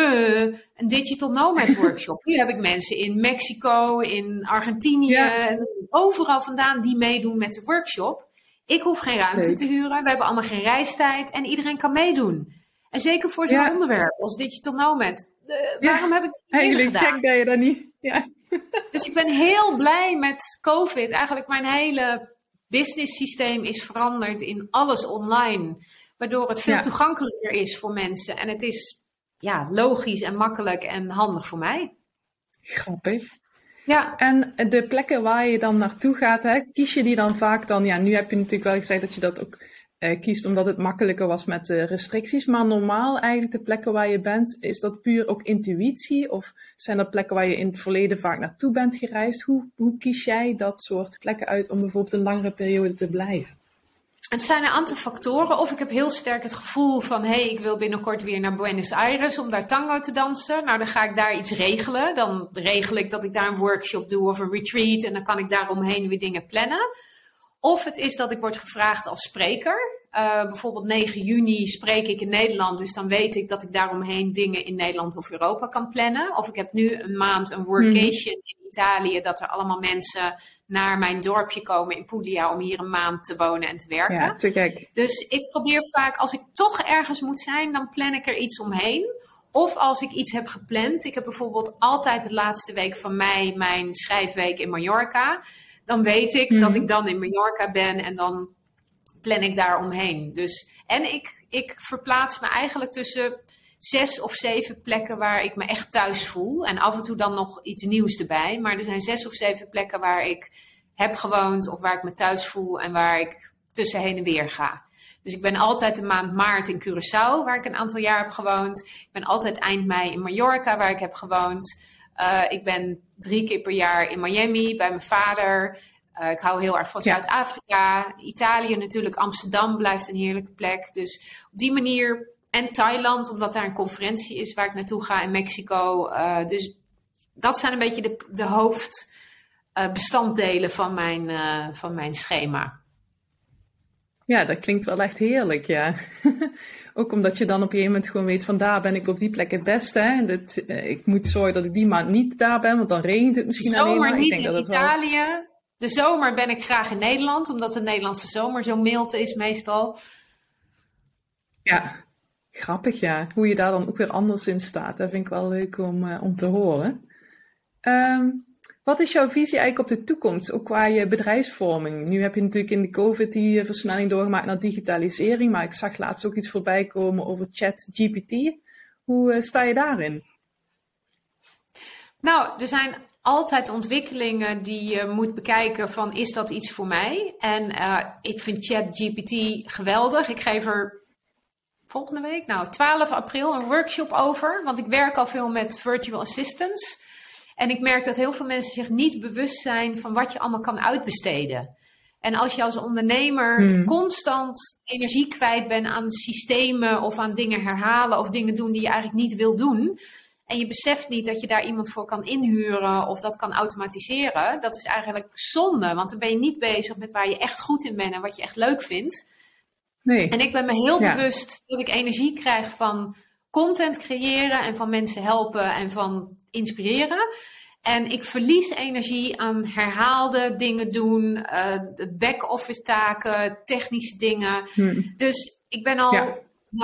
een Digital Nomad workshop. Nu heb ik mensen in Mexico, in Argentinië, overal vandaan die meedoen met de workshop. Ik hoef geen ruimte te huren. We hebben allemaal geen reistijd en iedereen kan meedoen. En zeker voor zo'n onderwerp als Digital Nomad. Waarom heb ik het eigenlijk gedaan? Check dat je dat niet. Ja. Dus ik ben heel blij met COVID. Eigenlijk mijn hele business systeem is veranderd in alles online. Waardoor het veel toegankelijker is voor mensen. En het is logisch en makkelijk en handig voor mij. Grappig. Ja. En de plekken waar je dan naartoe gaat, kies je die dan vaak dan? Ja, nu heb je natuurlijk wel gezegd dat je dat ook kiest omdat het makkelijker was met de restricties. Maar normaal eigenlijk de plekken waar je bent, is dat puur ook intuïtie? Of zijn dat plekken waar je in het verleden vaak naartoe bent gereisd? Hoe kies jij dat soort plekken uit om bijvoorbeeld een langere periode te blijven? Het zijn een aantal factoren. Of ik heb heel sterk het gevoel van, ik wil binnenkort weer naar Buenos Aires om daar tango te dansen. Nou, dan ga ik daar iets regelen. Dan regel ik dat ik daar een workshop doe of een retreat. En dan kan ik daaromheen weer dingen plannen. Of het is dat ik word gevraagd als spreker. Bijvoorbeeld 9 juni spreek ik in Nederland. Dus dan weet ik dat ik daaromheen dingen in Nederland of Europa kan plannen. Of ik heb nu een maand een workation in Italië. Dat er allemaal mensen naar mijn dorpje komen in Puglia om hier een maand te wonen en te werken. Ja, te gek. Dus ik probeer vaak, als ik toch ergens moet zijn, dan plan ik er iets omheen. Of als ik iets heb gepland. Ik heb bijvoorbeeld altijd de laatste week van mei mijn schrijfweek in Mallorca. Dan weet ik dat ik dan in Mallorca ben en dan plan ik daar omheen. Dus, en ik verplaats me eigenlijk tussen 6 of 7 plekken waar ik me echt thuis voel. En af en toe dan nog iets nieuws erbij. Maar er zijn 6 of 7 plekken waar ik heb gewoond of waar ik me thuis voel en waar ik tussen heen en weer ga. Dus ik ben altijd de maand maart in Curaçao, waar ik een aantal jaar heb gewoond. Ik ben altijd eind mei in Mallorca, waar ik heb gewoond. Ik ben 3 keer per jaar in Miami bij mijn vader. Ik hou heel erg van Zuid-Afrika. Italië natuurlijk, Amsterdam blijft een heerlijke plek. Dus op die manier. En Thailand, omdat daar een conferentie is waar ik naartoe ga in Mexico. Dus dat zijn een beetje de hoofdbestanddelen van mijn schema. Ja, dat klinkt wel echt heerlijk, ja. Ook omdat je dan op een gegeven moment gewoon weet van daar ben ik op die plek het beste. Hè? Ik moet zorgen dat ik die maand niet daar ben, want dan regent het misschien alleen maar. De zomer niet in Italië. De zomer ben ik graag in Nederland, omdat de Nederlandse zomer zo mild is meestal. Ja, grappig ja. Hoe je daar dan ook weer anders in staat. Dat vind ik wel leuk om te horen. Wat is jouw visie eigenlijk op de toekomst, ook qua je bedrijfsvorming? Nu heb je natuurlijk in de COVID die versnelling doorgemaakt naar digitalisering, maar ik zag laatst ook iets voorbij komen over ChatGPT. Hoe sta je daarin? Nou, er zijn altijd ontwikkelingen die je moet bekijken van, is dat iets voor mij? En ik vind ChatGPT geweldig. Ik geef er volgende week, 12 april, een workshop over. Want ik werk al veel met virtual assistants. En ik merk dat heel veel mensen zich niet bewust zijn van wat je allemaal kan uitbesteden. En als je als ondernemer constant energie kwijt bent aan systemen of aan dingen herhalen of dingen doen die je eigenlijk niet wil doen. En je beseft niet dat je daar iemand voor kan inhuren of dat kan automatiseren. Dat is eigenlijk zonde, want dan ben je niet bezig met waar je echt goed in bent en wat je echt leuk vindt. Nee. En ik ben me heel bewust dat ik energie krijg van content creëren en van mensen helpen en van inspireren. En ik verlies energie aan herhaalde dingen doen, de back-office taken, technische dingen. Dus ik ben al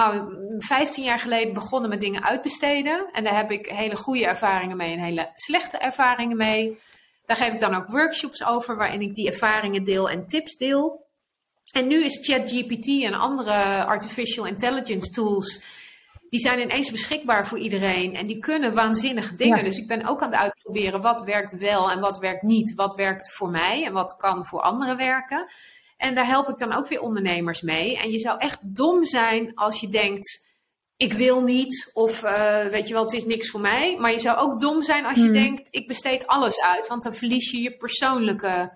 15 jaar geleden begonnen met dingen uitbesteden. En daar heb ik hele goede ervaringen mee en hele slechte ervaringen mee. Daar geef ik dan ook workshops over waarin ik die ervaringen deel en tips deel. En nu is ChatGPT en andere artificial intelligence tools, die zijn ineens beschikbaar voor iedereen. En die kunnen waanzinnige dingen. Ja. Dus ik ben ook aan het uitproberen wat werkt wel en wat werkt niet. Wat werkt voor mij en wat kan voor anderen werken. En daar help ik dan ook weer ondernemers mee. En je zou echt dom zijn als je denkt, ik wil niet. Of weet je wel, het is niks voor mij. Maar je zou ook dom zijn als je denkt, ik besteed alles uit. Want dan verlies je je persoonlijke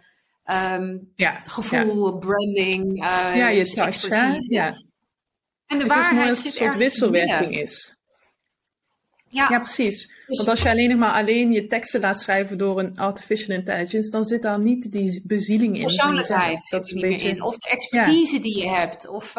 gevoel, branding, je touch, expertise. Ja. En de het waarheid is zit een soort wisselwerking is. Ja, precies. Dus want als je alleen je teksten laat schrijven door een artificial intelligence, dan zit daar niet die bezieling in. Persoonlijkheid zit er niet meer in. Of de expertise die je hebt. Of,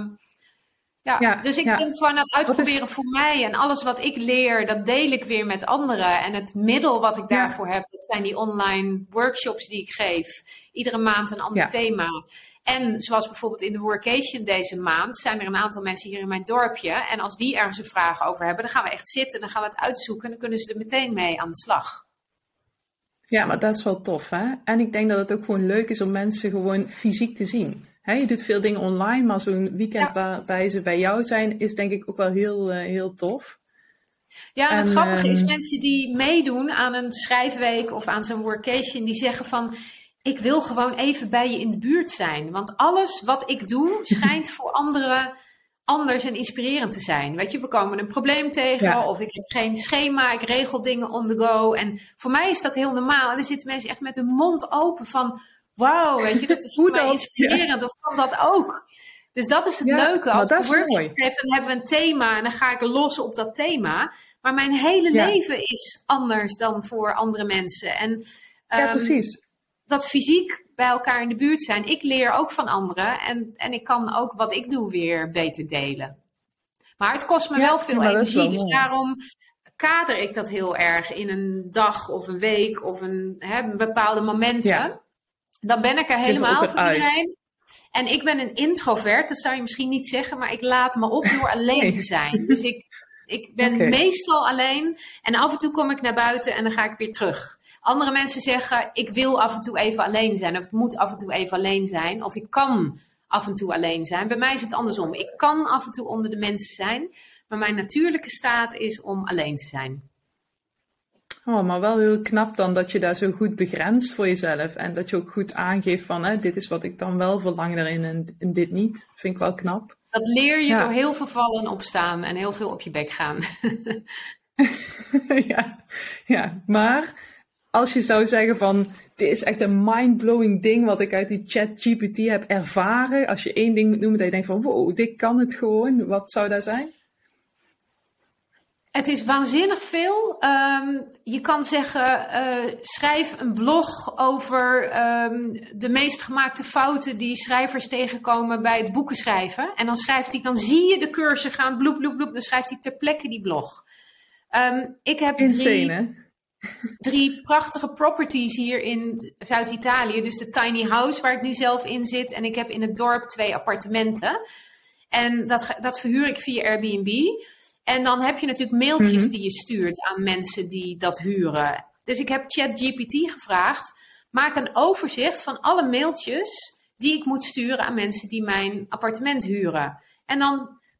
dus ik ben gewoon aan het uitproberen voor mij. En alles wat ik leer, dat deel ik weer met anderen. En het middel wat ik daarvoor heb, dat zijn die online workshops die ik geef. Iedere maand een ander thema. En zoals bijvoorbeeld in de workation deze maand zijn er een aantal mensen hier in mijn dorpje. En als die ergens een vraag over hebben, dan gaan we echt zitten. Dan gaan we het uitzoeken en dan kunnen ze er meteen mee aan de slag. Ja, maar dat is wel tof, hè? En ik denk dat het ook gewoon leuk is om mensen gewoon fysiek te zien. Je doet veel dingen online, maar zo'n weekend waarbij ze bij jou zijn, is denk ik ook wel heel tof. Ja, en het grappige is mensen die meedoen aan een schrijfweek of aan zo'n workation, die zeggen van, ik wil gewoon even bij je in de buurt zijn. Want alles wat ik doe schijnt voor anderen anders en inspirerend te zijn. Weet je, we komen een probleem tegen of ik heb geen schema, ik regel dingen on the go. En voor mij is dat heel normaal. En dan zitten mensen echt met hun mond open van, wauw, weet je, dat is voor mij inspirerend. Of kan dat ook? Dus dat is het leuke. Als ik een workshop heb, dan hebben we een thema en dan ga ik los op dat thema. Maar mijn hele leven is anders dan voor andere mensen. En, precies. Dat fysiek bij elkaar in de buurt zijn. Ik leer ook van anderen. En ik kan ook wat ik doe weer beter delen. Maar het kost me wel veel energie. Dus daarom kader ik dat heel erg in een dag of een week of een bepaalde momenten. Ja. Dan ben ik er helemaal voor iedereen. En ik ben een introvert. Dat zou je misschien niet zeggen. Maar ik laat me op door alleen te zijn. Dus ik ben meestal alleen. En af en toe kom ik naar buiten en dan ga ik weer terug. Andere mensen zeggen, ik wil af en toe even alleen zijn. Of ik moet af en toe even alleen zijn. Of ik kan af en toe alleen zijn. Bij mij is het andersom. Ik kan af en toe onder de mensen zijn. Maar mijn natuurlijke staat is om alleen te zijn. Oh, maar wel heel knap dan dat je daar zo goed begrenst voor jezelf. En dat je ook goed aangeeft van, dit is wat ik dan wel verlang daarin en dit niet. Vind ik wel knap. Dat leer je door heel veel vallen en opstaan en heel veel op je bek gaan. Maar als je zou zeggen van, dit is echt een mind-blowing ding wat ik uit die ChatGPT heb ervaren. Als je één ding moet noemen dat je denkt van, wow, dit kan het gewoon. Wat zou dat zijn? Het is waanzinnig veel. Je kan zeggen, schrijf een blog over de meest gemaakte fouten die schrijvers tegenkomen bij het boeken schrijven. En dan zie je de cursor gaan, bloep, bloep, bloep. Dan schrijft hij ter plekke die blog. Ik heb drie prachtige properties hier in Zuid-Italië. Dus de tiny house waar ik nu zelf in zit. En ik heb in het dorp 2 appartementen. En dat verhuur ik via Airbnb. En dan heb je natuurlijk mailtjes die je stuurt aan mensen die dat huren. Dus ik heb ChatGPT gevraagd, maak een overzicht van alle mailtjes die ik moet sturen aan mensen die mijn appartement huren. En dan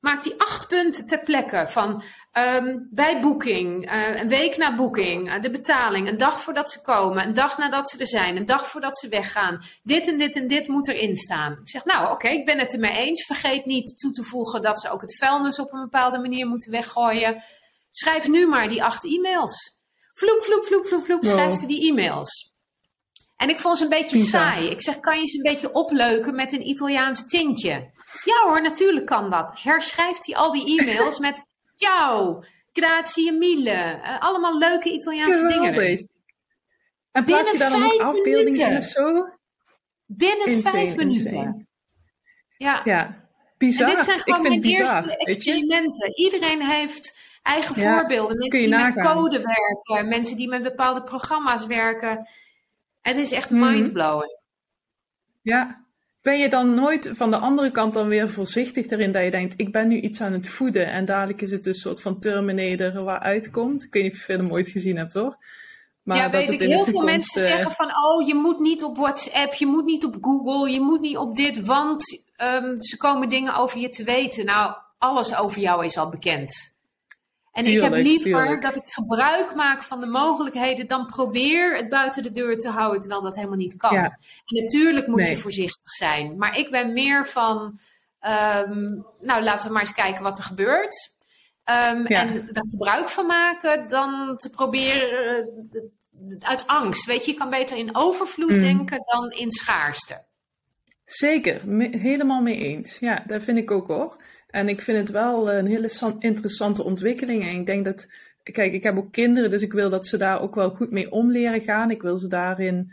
maak die 8 punten ter plekke van bij boeking, een week na boeking, de betaling, een dag voordat ze komen, een dag nadat ze er zijn, een dag voordat ze weggaan. Dit en dit en dit moet erin staan. Ik zeg, nou oké, ik ben het ermee eens. Vergeet niet toe te voegen dat ze ook het vuilnis op een bepaalde manier moeten weggooien. Schrijf nu maar die 8 e-mails. Vloep, vloep, vloep, vloep, vloep, schrijf ze die e-mails. En ik vond ze een beetje saai. Ik zeg, kan je ze een beetje opleuken met een Italiaans tintje? Ja hoor, natuurlijk kan dat. Herschrijft hij al die e-mails met ciao, grazie mille. Allemaal leuke Italiaanse dingen erin. En plaats je daar dan ook afbeeldingen in of zo? Binnen 5 minuten. Ja. Bizar. En dit zijn gewoon mijn eerste experimenten. Iedereen heeft eigen voorbeelden. Mensen die met code werken. Mensen die met bepaalde programma's werken. Het is echt mindblowing. Ja. Ben je dan nooit van de andere kant dan weer voorzichtig erin dat je denkt, ik ben nu iets aan het voeden en dadelijk is het een soort van Terminator waar uitkomt? Ik weet niet of je de film ooit gezien hebt hoor. Maar ja, weet ik. Heel veel mensen zeggen van, je moet niet op WhatsApp, je moet niet op Google, je moet niet op dit, want ze komen dingen over je te weten. Nou, alles over jou is al bekend. En ik heb liever dat ik gebruik maak van de mogelijkheden dan probeer het buiten de deur te houden, terwijl dat helemaal niet kan. Ja. En natuurlijk moet je voorzichtig zijn. Maar ik ben meer van, laten we maar eens kijken wat er gebeurt. En er gebruik van maken dan te proberen uit angst. Weet je kan beter in overvloed denken dan in schaarste. Zeker, helemaal mee eens. Ja, dat vind ik ook hoor. En ik vind het wel een hele interessante ontwikkeling. En ik denk dat, kijk, ik heb ook kinderen, dus ik wil dat ze daar ook wel goed mee om leren gaan. Ik wil ze daarin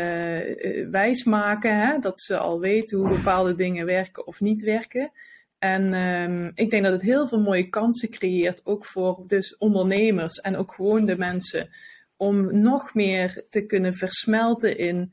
wijs maken, hè, dat ze al weten hoe bepaalde dingen werken of niet werken. En ik denk dat het heel veel mooie kansen creëert, ook voor dus ondernemers en ook gewoon de mensen, om nog meer te kunnen versmelten in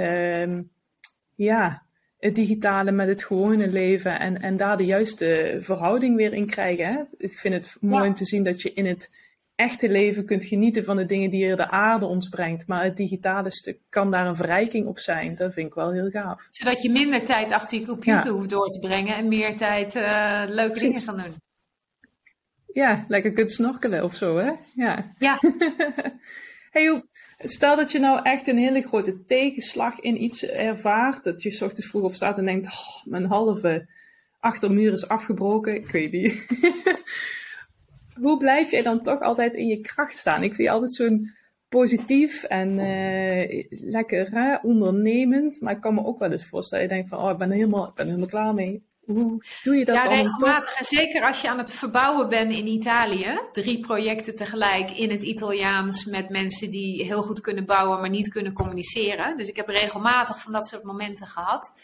het digitale met het gewone leven en daar de juiste verhouding weer in krijgen. Hè? Ik vind het mooi om te zien dat je in het echte leven kunt genieten van de dingen die de aarde ons brengt. Maar het digitale stuk kan daar een verrijking op zijn. Dat vind ik wel heel gaaf. Zodat je minder tijd achter je computer hoeft door te brengen en meer tijd leuke dingen kan doen. Ja, lekker kunt snorkelen of zo, hè? Ja. Hey, stel dat je nou echt een hele grote tegenslag in iets ervaart. Dat je 's ochtends vroeg opstaat en denkt, mijn halve achtermuur is afgebroken. Ik weet niet. Hoe blijf jij dan toch altijd in je kracht staan? Ik vind je altijd zo'n positief en lekker ondernemend. Maar ik kan me ook wel eens voorstellen. Je denkt van, ik ben helemaal klaar mee. Hoe doe je dat dan regelmatig. toch? En zeker als je aan het verbouwen bent in Italië. 3 projecten tegelijk in het Italiaans met mensen die heel goed kunnen bouwen, maar niet kunnen communiceren. Dus ik heb regelmatig van dat soort momenten gehad.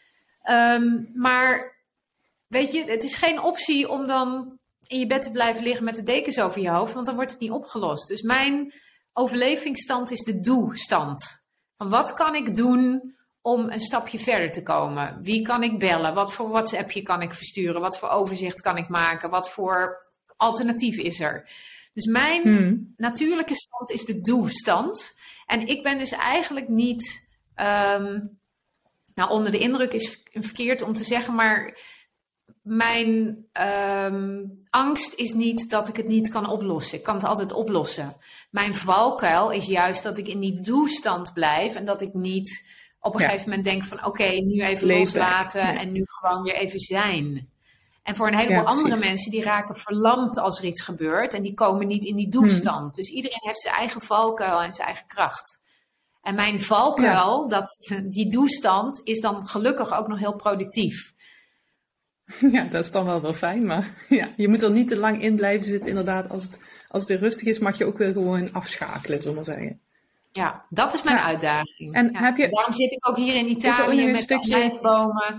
Maar weet je, het is geen optie om dan in je bed te blijven liggen met de dekens over je hoofd, want dan wordt het niet opgelost. Dus mijn overlevingsstand is de doe-stand. Van wat kan ik doen om een stapje verder te komen? Wie kan ik bellen? Wat voor WhatsAppje kan ik versturen? Wat voor overzicht kan ik maken? Wat voor alternatief is er? Dus mijn natuurlijke stand is de doe-stand. En ik ben dus eigenlijk niet onder de indruk is verkeerd om te zeggen, maar mijn angst is niet dat ik het niet kan oplossen. Ik kan het altijd oplossen. Mijn valkuil is juist dat ik in die doe-stand blijf en dat ik niet op een gegeven moment denk van oké, nu even loslaten en nu gewoon weer even zijn. En voor een heleboel andere mensen die raken verlamd als er iets gebeurt en die komen niet in die doe-stand. Dus iedereen heeft zijn eigen valkuil en zijn eigen kracht. En mijn valkuil, die doe-stand, is dan gelukkig ook nog heel productief. Ja, dat is dan wel fijn, maar je moet er niet te lang in blijven zitten. Inderdaad, als het weer rustig is, mag je ook weer gewoon afschakelen, zullen we maar zeggen. Ja, dat is mijn uitdaging. En daarom zit ik ook hier in Italië met olijfbomen.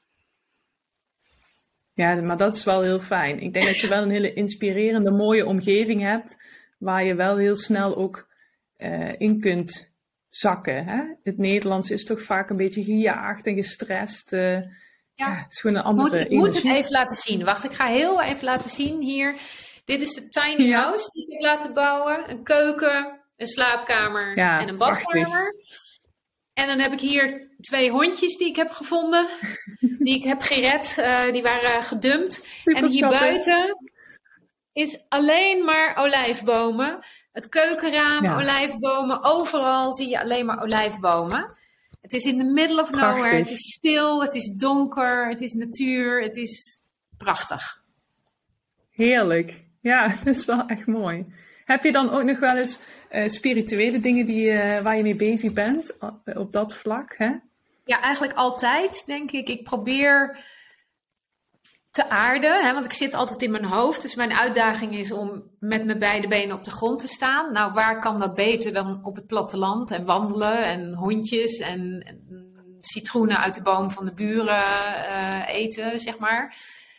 Ja, maar dat is wel heel fijn. Ik denk dat je wel een hele inspirerende, mooie omgeving hebt, waar je wel heel snel ook in kunt zakken. Hè? Het Nederlands is toch vaak een beetje gejaagd en gestrest. Het is gewoon een andere Ik moet het even laten zien. Wacht, ik ga heel even laten zien hier. Dit is de tiny house die ik heb laten bouwen. Een keuken, een slaapkamer en een badkamer. En dan heb ik hier 2 hondjes die ik heb gevonden. Die ik heb gered. Die waren gedumpt. En hier buiten is alleen maar olijfbomen. Het keukenraam, olijfbomen. Overal zie je alleen maar olijfbomen. Het is in the middle of nowhere. Het is stil, het is donker, het is natuur. Het is prachtig. Heerlijk. Ja, dat is wel echt mooi. Heb je dan ook nog wel eens spirituele dingen waar je mee bezig bent op dat vlak? Hè? Ja, eigenlijk altijd, denk ik. Ik probeer te aarden, hè, want ik zit altijd in mijn hoofd. Dus mijn uitdaging is om met mijn beide benen op de grond te staan. Nou, waar kan dat beter dan op het platteland en wandelen en hondjes en citroenen uit de boom van de buren eten, zeg maar.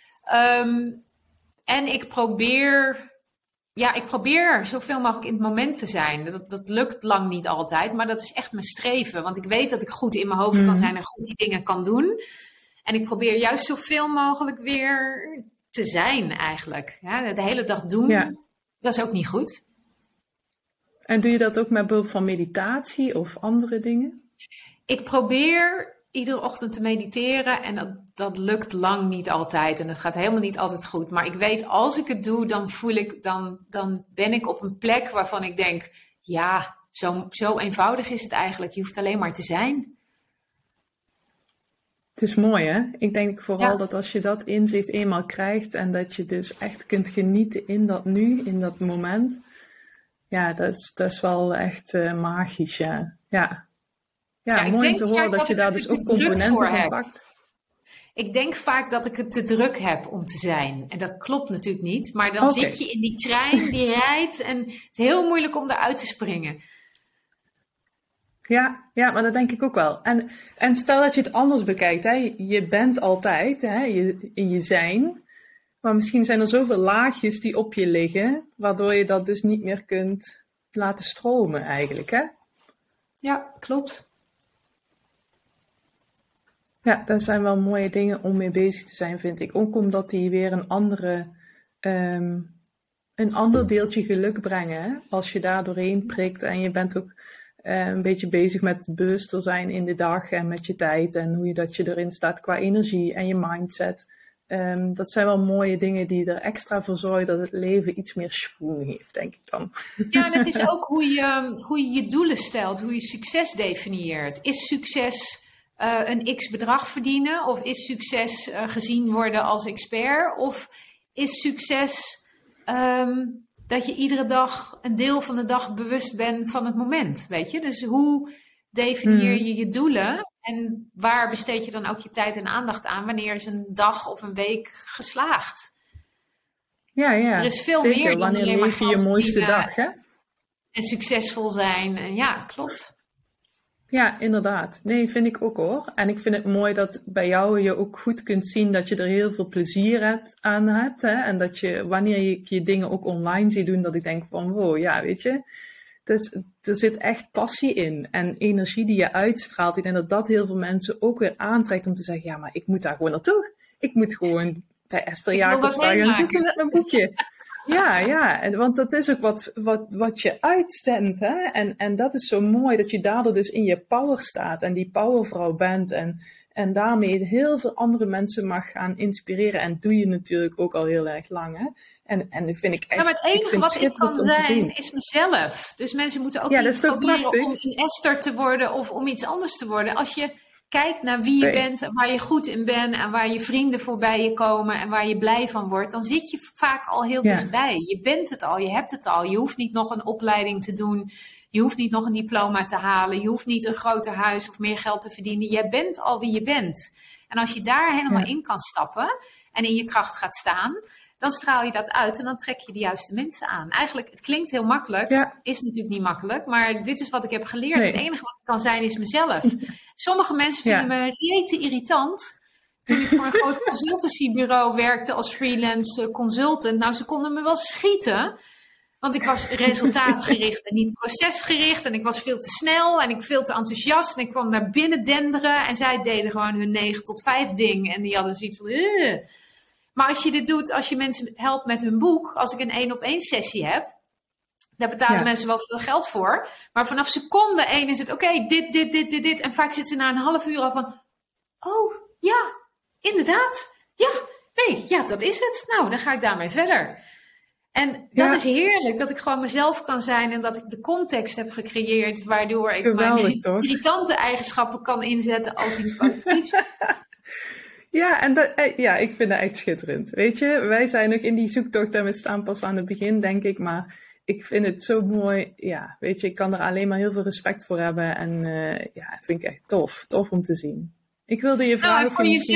En ik probeer zoveel mogelijk in het moment te zijn. Dat lukt lang niet altijd, maar dat is echt mijn streven. Want ik weet dat ik goed in mijn hoofd kan zijn en goed die dingen kan doen. En ik probeer juist zoveel mogelijk weer te zijn eigenlijk. Ja, de hele dag doen, dat is ook niet goed. En doe je dat ook met behulp van meditatie of andere dingen? Ik probeer iedere ochtend te mediteren en dat lukt lang niet altijd. En dat gaat helemaal niet altijd goed. Maar ik weet, als ik het doe, dan ben ik op een plek waarvan ik denk, ja, zo eenvoudig is het eigenlijk. Je hoeft alleen maar te zijn. Het is mooi, hè? Ik denk vooral dat als je dat inzicht eenmaal krijgt en dat je dus echt kunt genieten in dat nu, in dat moment. Ja, dat is wel echt magisch, ja. Ja, mooi om te horen dat je daar dus ook componenten van pakt. Ik denk vaak dat ik het te druk heb om te zijn. En dat klopt natuurlijk niet. Maar dan zit je in die trein, die rijdt en het is heel moeilijk om eruit te springen. Ja, maar dat denk ik ook wel. En stel dat je het anders bekijkt. Hè? Je bent altijd in je zijn. Maar misschien zijn er zoveel laagjes die op je liggen. Waardoor je dat dus niet meer kunt laten stromen eigenlijk. Hè? Ja, klopt. Ja, dat zijn wel mooie dingen om mee bezig te zijn, vind ik. Ook omdat die weer een ander deeltje geluk brengen. Hè? Als je daar doorheen prikt en je bent ook een beetje bezig met bewuster zijn in de dag en met je tijd en hoe dat je erin staat qua energie en je mindset. Dat zijn wel mooie dingen die er extra voor zorgen dat het leven iets meer schwung heeft, denk ik dan. Ja, en het is ook hoe je je doelen stelt, hoe je succes definieert. Is succes een x-bedrag verdienen? Of is succes gezien worden als expert? Of is succes dat je iedere dag, een deel van de dag bewust bent van het moment, weet je? Dus hoe definieer je je doelen? En waar besteed je dan ook je tijd en aandacht aan? Wanneer is een dag of een week geslaagd? Ja. Er is veel zeker, meer dan wanneer alleen maar leef je je mooiste dag, hè? En succesvol zijn. En ja, klopt. Ja, inderdaad. Nee, vind ik ook hoor. En ik vind het mooi dat bij jou je ook goed kunt zien dat je er heel veel plezier aan hebt. Hè? En dat je, wanneer je dingen ook online ziet doen, dat ik denk van wow, ja, weet je. Er zit echt passie in en energie die je uitstraalt. Ik denk dat dat heel veel mensen ook weer aantrekt om te zeggen, ja, maar ik moet daar gewoon naartoe. Ik moet gewoon bij Esther Jacobs daar gaan zitten met mijn boekje. Ja, want dat is ook wat je uitzendt. Hè? En dat is zo mooi dat je daardoor dus in je power staat en die powervrouw bent. En daarmee heel veel andere mensen mag gaan inspireren. En doe je natuurlijk ook al heel erg lang. Hè? En dat vind ik echt. Ja, maar het enige wat ik kan zijn is mezelf. Dus mensen moeten ook niet proberen om een Esther te worden of om iets anders te worden. Als je kijkt naar wie je bent en waar je goed in bent en waar je vrienden voorbij je komen en waar je blij van wordt, dan zit je vaak al heel dichtbij. Je bent het al, je hebt het al. Je hoeft niet nog een opleiding te doen. Je hoeft niet nog een diploma te halen. Je hoeft niet een groter huis of meer geld te verdienen. Je bent al wie je bent. En als je daar helemaal in kan stappen en in je kracht gaat staan, dan straal je dat uit en dan trek je de juiste mensen aan. Eigenlijk, het klinkt heel makkelijk, is natuurlijk niet makkelijk, maar dit is wat ik heb geleerd. Nee. Het enige wat ik kan zijn is mezelf. Sommige mensen vinden me rete irritant. Toen ik voor een groot consultancybureau werkte als freelance consultant, nou, ze konden me wel schieten. Want ik was resultaatgericht en niet procesgericht. En ik was veel te snel en ik veel te enthousiast. En ik kwam naar binnen denderen en zij deden gewoon hun 9 tot 5 ding. En die hadden zoiets van... Maar als je dit doet, als je mensen helpt met hun boek, als ik een 1-op-1 sessie heb, Daar betalen mensen wel veel geld voor. Maar vanaf seconde 1 is het oké, dit. En vaak zitten ze na een half uur al van, oh, ja, inderdaad. Ja, nee, ja, dat is het. Nou, dan ga ik daarmee verder. En dat is heerlijk, dat ik gewoon mezelf kan zijn en dat ik de context heb gecreëerd, waardoor ik mijn irritante eigenschappen kan inzetten als iets positiefs. Ja, en ik vind dat echt schitterend. Weet je, wij zijn ook in die zoektocht en we staan pas aan het begin, denk ik. Maar ik vind het zo mooi. Ja, weet je, ik kan er alleen maar heel veel respect voor hebben. En vind ik echt tof. Tof om te zien. Ik wilde je vragen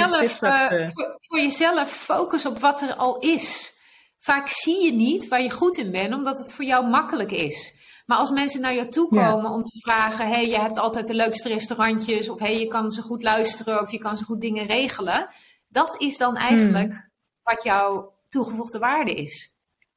voor jezelf focus op wat er al is. Vaak zie je niet waar je goed in bent, omdat het voor jou makkelijk is. Maar als mensen naar jou toe komen om te vragen, hey, je hebt altijd de leukste restaurantjes, of hey, je kan zo goed luisteren, of je kan zo goed dingen regelen. Dat is dan eigenlijk wat jouw toegevoegde waarde is.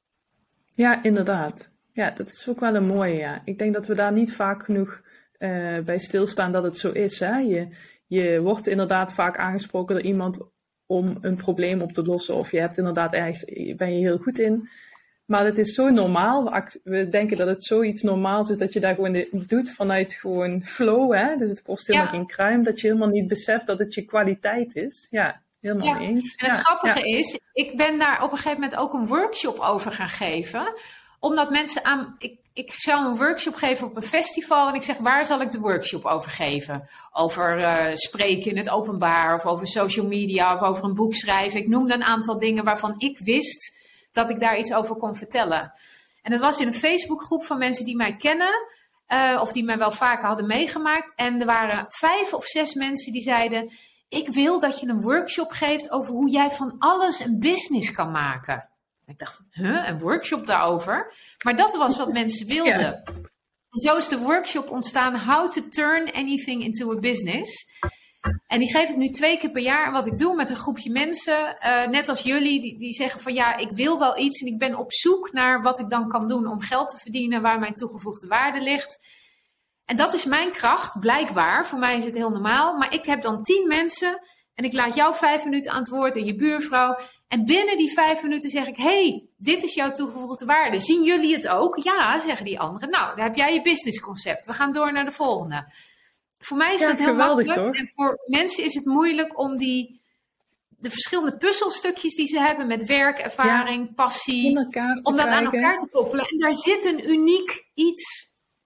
Ja, inderdaad. Ja, dat is ook wel een mooie, ja. Ik denk dat we daar niet vaak genoeg bij stilstaan dat het zo is. Hè? Je wordt inderdaad vaak aangesproken door iemand om een probleem op te lossen. Of je hebt inderdaad ergens, ben je heel goed in. Maar het is zo normaal. We denken dat het zoiets normaals is dat je daar gewoon doet vanuit gewoon flow. Hè? Dus het kost helemaal geen kruim. Dat je helemaal niet beseft dat het je kwaliteit is. Ja, helemaal eens. En het grappige is, ik ben daar op een gegeven moment ook een workshop over gaan geven. Omdat mensen ik zou een workshop geven op een festival en ik zeg, waar zal ik de workshop over geven? Over spreken in het openbaar of over social media of over een boek schrijven. Ik noemde een aantal dingen waarvan ik wist dat ik daar iets over kon vertellen. En dat was in een Facebookgroep van mensen die mij kennen of die mij wel vaker hadden meegemaakt. En er waren 5 of 6 mensen die zeiden, ik wil dat je een workshop geeft over hoe jij van alles een business kan maken. Ik dacht, een workshop daarover? Maar dat was wat mensen wilden. Ja. Zo is de workshop ontstaan, How to Turn Anything into a Business. En die geef ik nu 2 keer per jaar. En wat ik doe met een groepje mensen, net als jullie, die zeggen van ja, ik wil wel iets en ik ben op zoek naar wat ik dan kan doen om geld te verdienen, waar mijn toegevoegde waarde ligt. En dat is mijn kracht, blijkbaar. Voor mij is het heel normaal. Maar ik heb dan 10 mensen en ik laat jou 5 minuten aan het woord en je buurvrouw. En binnen die 5 minuten zeg ik, hey, dit is jouw toegevoegde waarde. Zien jullie het ook? Ja, zeggen die anderen. Nou, dan heb jij je businessconcept. We gaan door naar de volgende. Voor mij is dat heel makkelijk. Toch? En voor mensen is het moeilijk om de verschillende puzzelstukjes die ze hebben met werk, ervaring, passie, om dat aan elkaar te koppelen. En daar zit een uniek iets.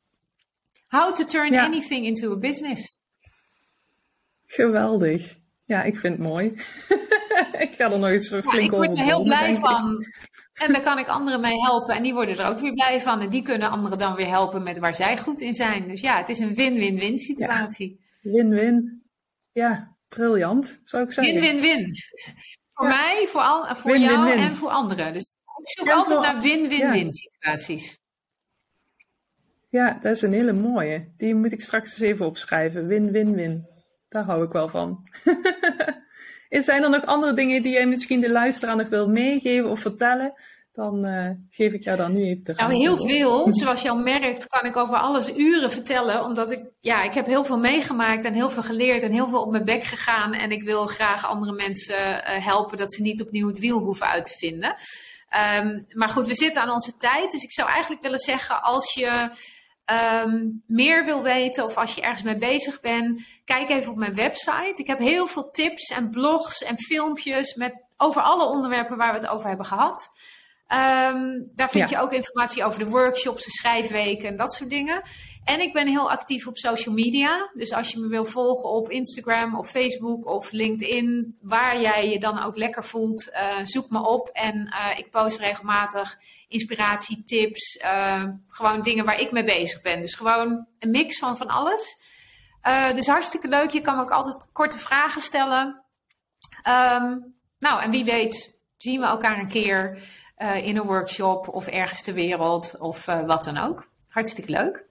How to turn anything into a business. Geweldig. Ja, ik vind het mooi. Ik ga er nog eens flink over. Ik word er heel blij van. En daar kan ik anderen mee helpen. En die worden er ook weer blij van. En die kunnen anderen dan weer helpen met waar zij goed in zijn. Dus ja, het is een win-win-win situatie. Ja, win-win. Ja, briljant, zou ik zeggen. Win-win-win. Voor mij, voor jou en voor anderen. Dus ik zoek altijd naar win-win-win situaties. Ja, dat is een hele mooie. Die moet ik straks eens even opschrijven. Win-win-win. Daar hou ik wel van. Zijn er nog andere dingen die jij misschien de luisteraar nog wil meegeven of vertellen? Dan geef ik jou dan nu even de ruimte. Nou, heel veel. Zoals je al merkt, kan ik over alles uren vertellen. Omdat ik heb heel veel meegemaakt en heel veel geleerd en heel veel op mijn bek gegaan. En ik wil graag andere mensen helpen dat ze niet opnieuw het wiel hoeven uit te vinden. Maar goed, we zitten aan onze tijd. Dus ik zou eigenlijk willen zeggen, als je meer wil weten of als je ergens mee bezig bent, kijk even op mijn website. Ik heb heel veel tips en blogs en filmpjes over alle onderwerpen waar we het over hebben gehad. Daar vind je ook informatie over de workshops, de schrijfweken en dat soort dingen. En ik ben heel actief op social media. Dus als je me wil volgen op Instagram of Facebook of LinkedIn, waar jij je dan ook lekker voelt, zoek me op. En ik post regelmatig inspiratie, tips, gewoon dingen waar ik mee bezig ben. Dus gewoon een mix van alles. Dus hartstikke leuk. Je kan me ook altijd korte vragen stellen. En wie weet zien we elkaar een keer in een workshop of ergens ter wereld of wat dan ook. Hartstikke leuk.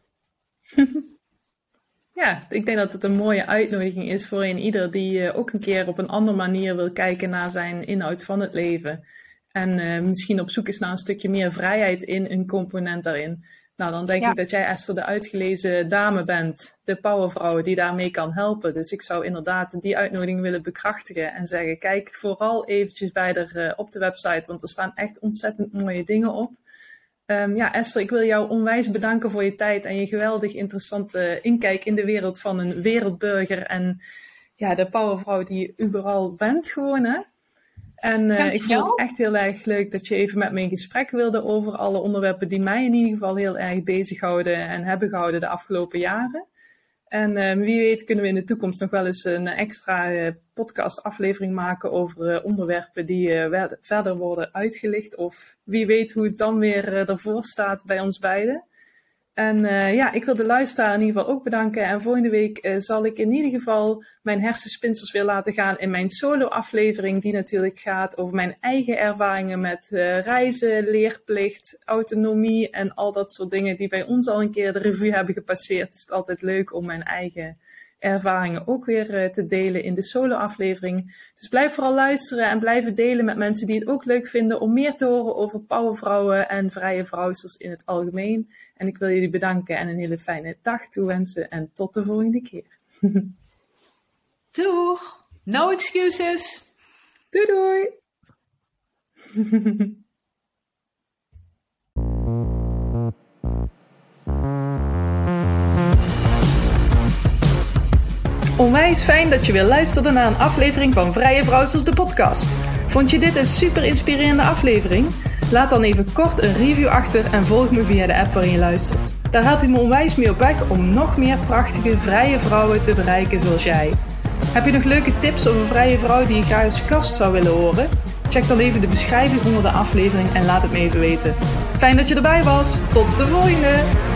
Ja, ik denk dat het een mooie uitnodiging is voor ieder die ook een keer op een andere manier wil kijken naar zijn inhoud van het leven. En misschien op zoek is naar een stukje meer vrijheid in een component daarin. Nou, dan denk ik dat jij, Esther, de uitgelezen dame bent. De powervrouw die daarmee kan helpen. Dus ik zou inderdaad die uitnodiging willen bekrachtigen. En zeggen, kijk vooral eventjes bij op de website. Want er staan echt ontzettend mooie dingen op. Esther, ik wil jou onwijs bedanken voor je tijd en je geweldig interessante inkijk in de wereld van een wereldburger en de powervrouw die je überal bent gewoon, hè? En ik vond het echt heel erg leuk dat je even met me in gesprek wilde over alle onderwerpen die mij in ieder geval heel erg bezighouden en hebben gehouden de afgelopen jaren. En wie weet kunnen we in de toekomst nog wel eens een extra podcastaflevering maken over onderwerpen die verder worden uitgelicht. Of wie weet hoe het dan weer ervoor staat bij ons beiden. En ik wil de luisteraar in ieder geval ook bedanken. En volgende week zal ik in ieder geval mijn hersenspinsels weer laten gaan in mijn solo-aflevering. Die natuurlijk gaat over mijn eigen ervaringen met reizen, leerplicht, autonomie en al dat soort dingen die bij ons al een keer de revue hebben gepasseerd. Het is altijd leuk om mijn eigen ervaringen ook weer te delen in de solo-aflevering. Dus blijf vooral luisteren en blijven delen met mensen die het ook leuk vinden om meer te horen over powervrouwen en vrije vrouwsters in het algemeen. En ik wil jullie bedanken en een hele fijne dag toewensen en tot de volgende keer. Doeg! No excuses! Doei doei! Onwijs fijn dat je weer luisterde naar een aflevering van Vrije Vrouwsters, de podcast. Vond je dit een super inspirerende aflevering? Laat dan even kort een review achter en volg me via de app waarin je luistert. Daar help je me onwijs mee op weg om nog meer prachtige vrije vrouwen te bereiken zoals jij. Heb je nog leuke tips over vrije vrouw die je graag als gast zou willen horen? Check dan even de beschrijving onder de aflevering en laat het me even weten. Fijn dat je erbij was. Tot de volgende!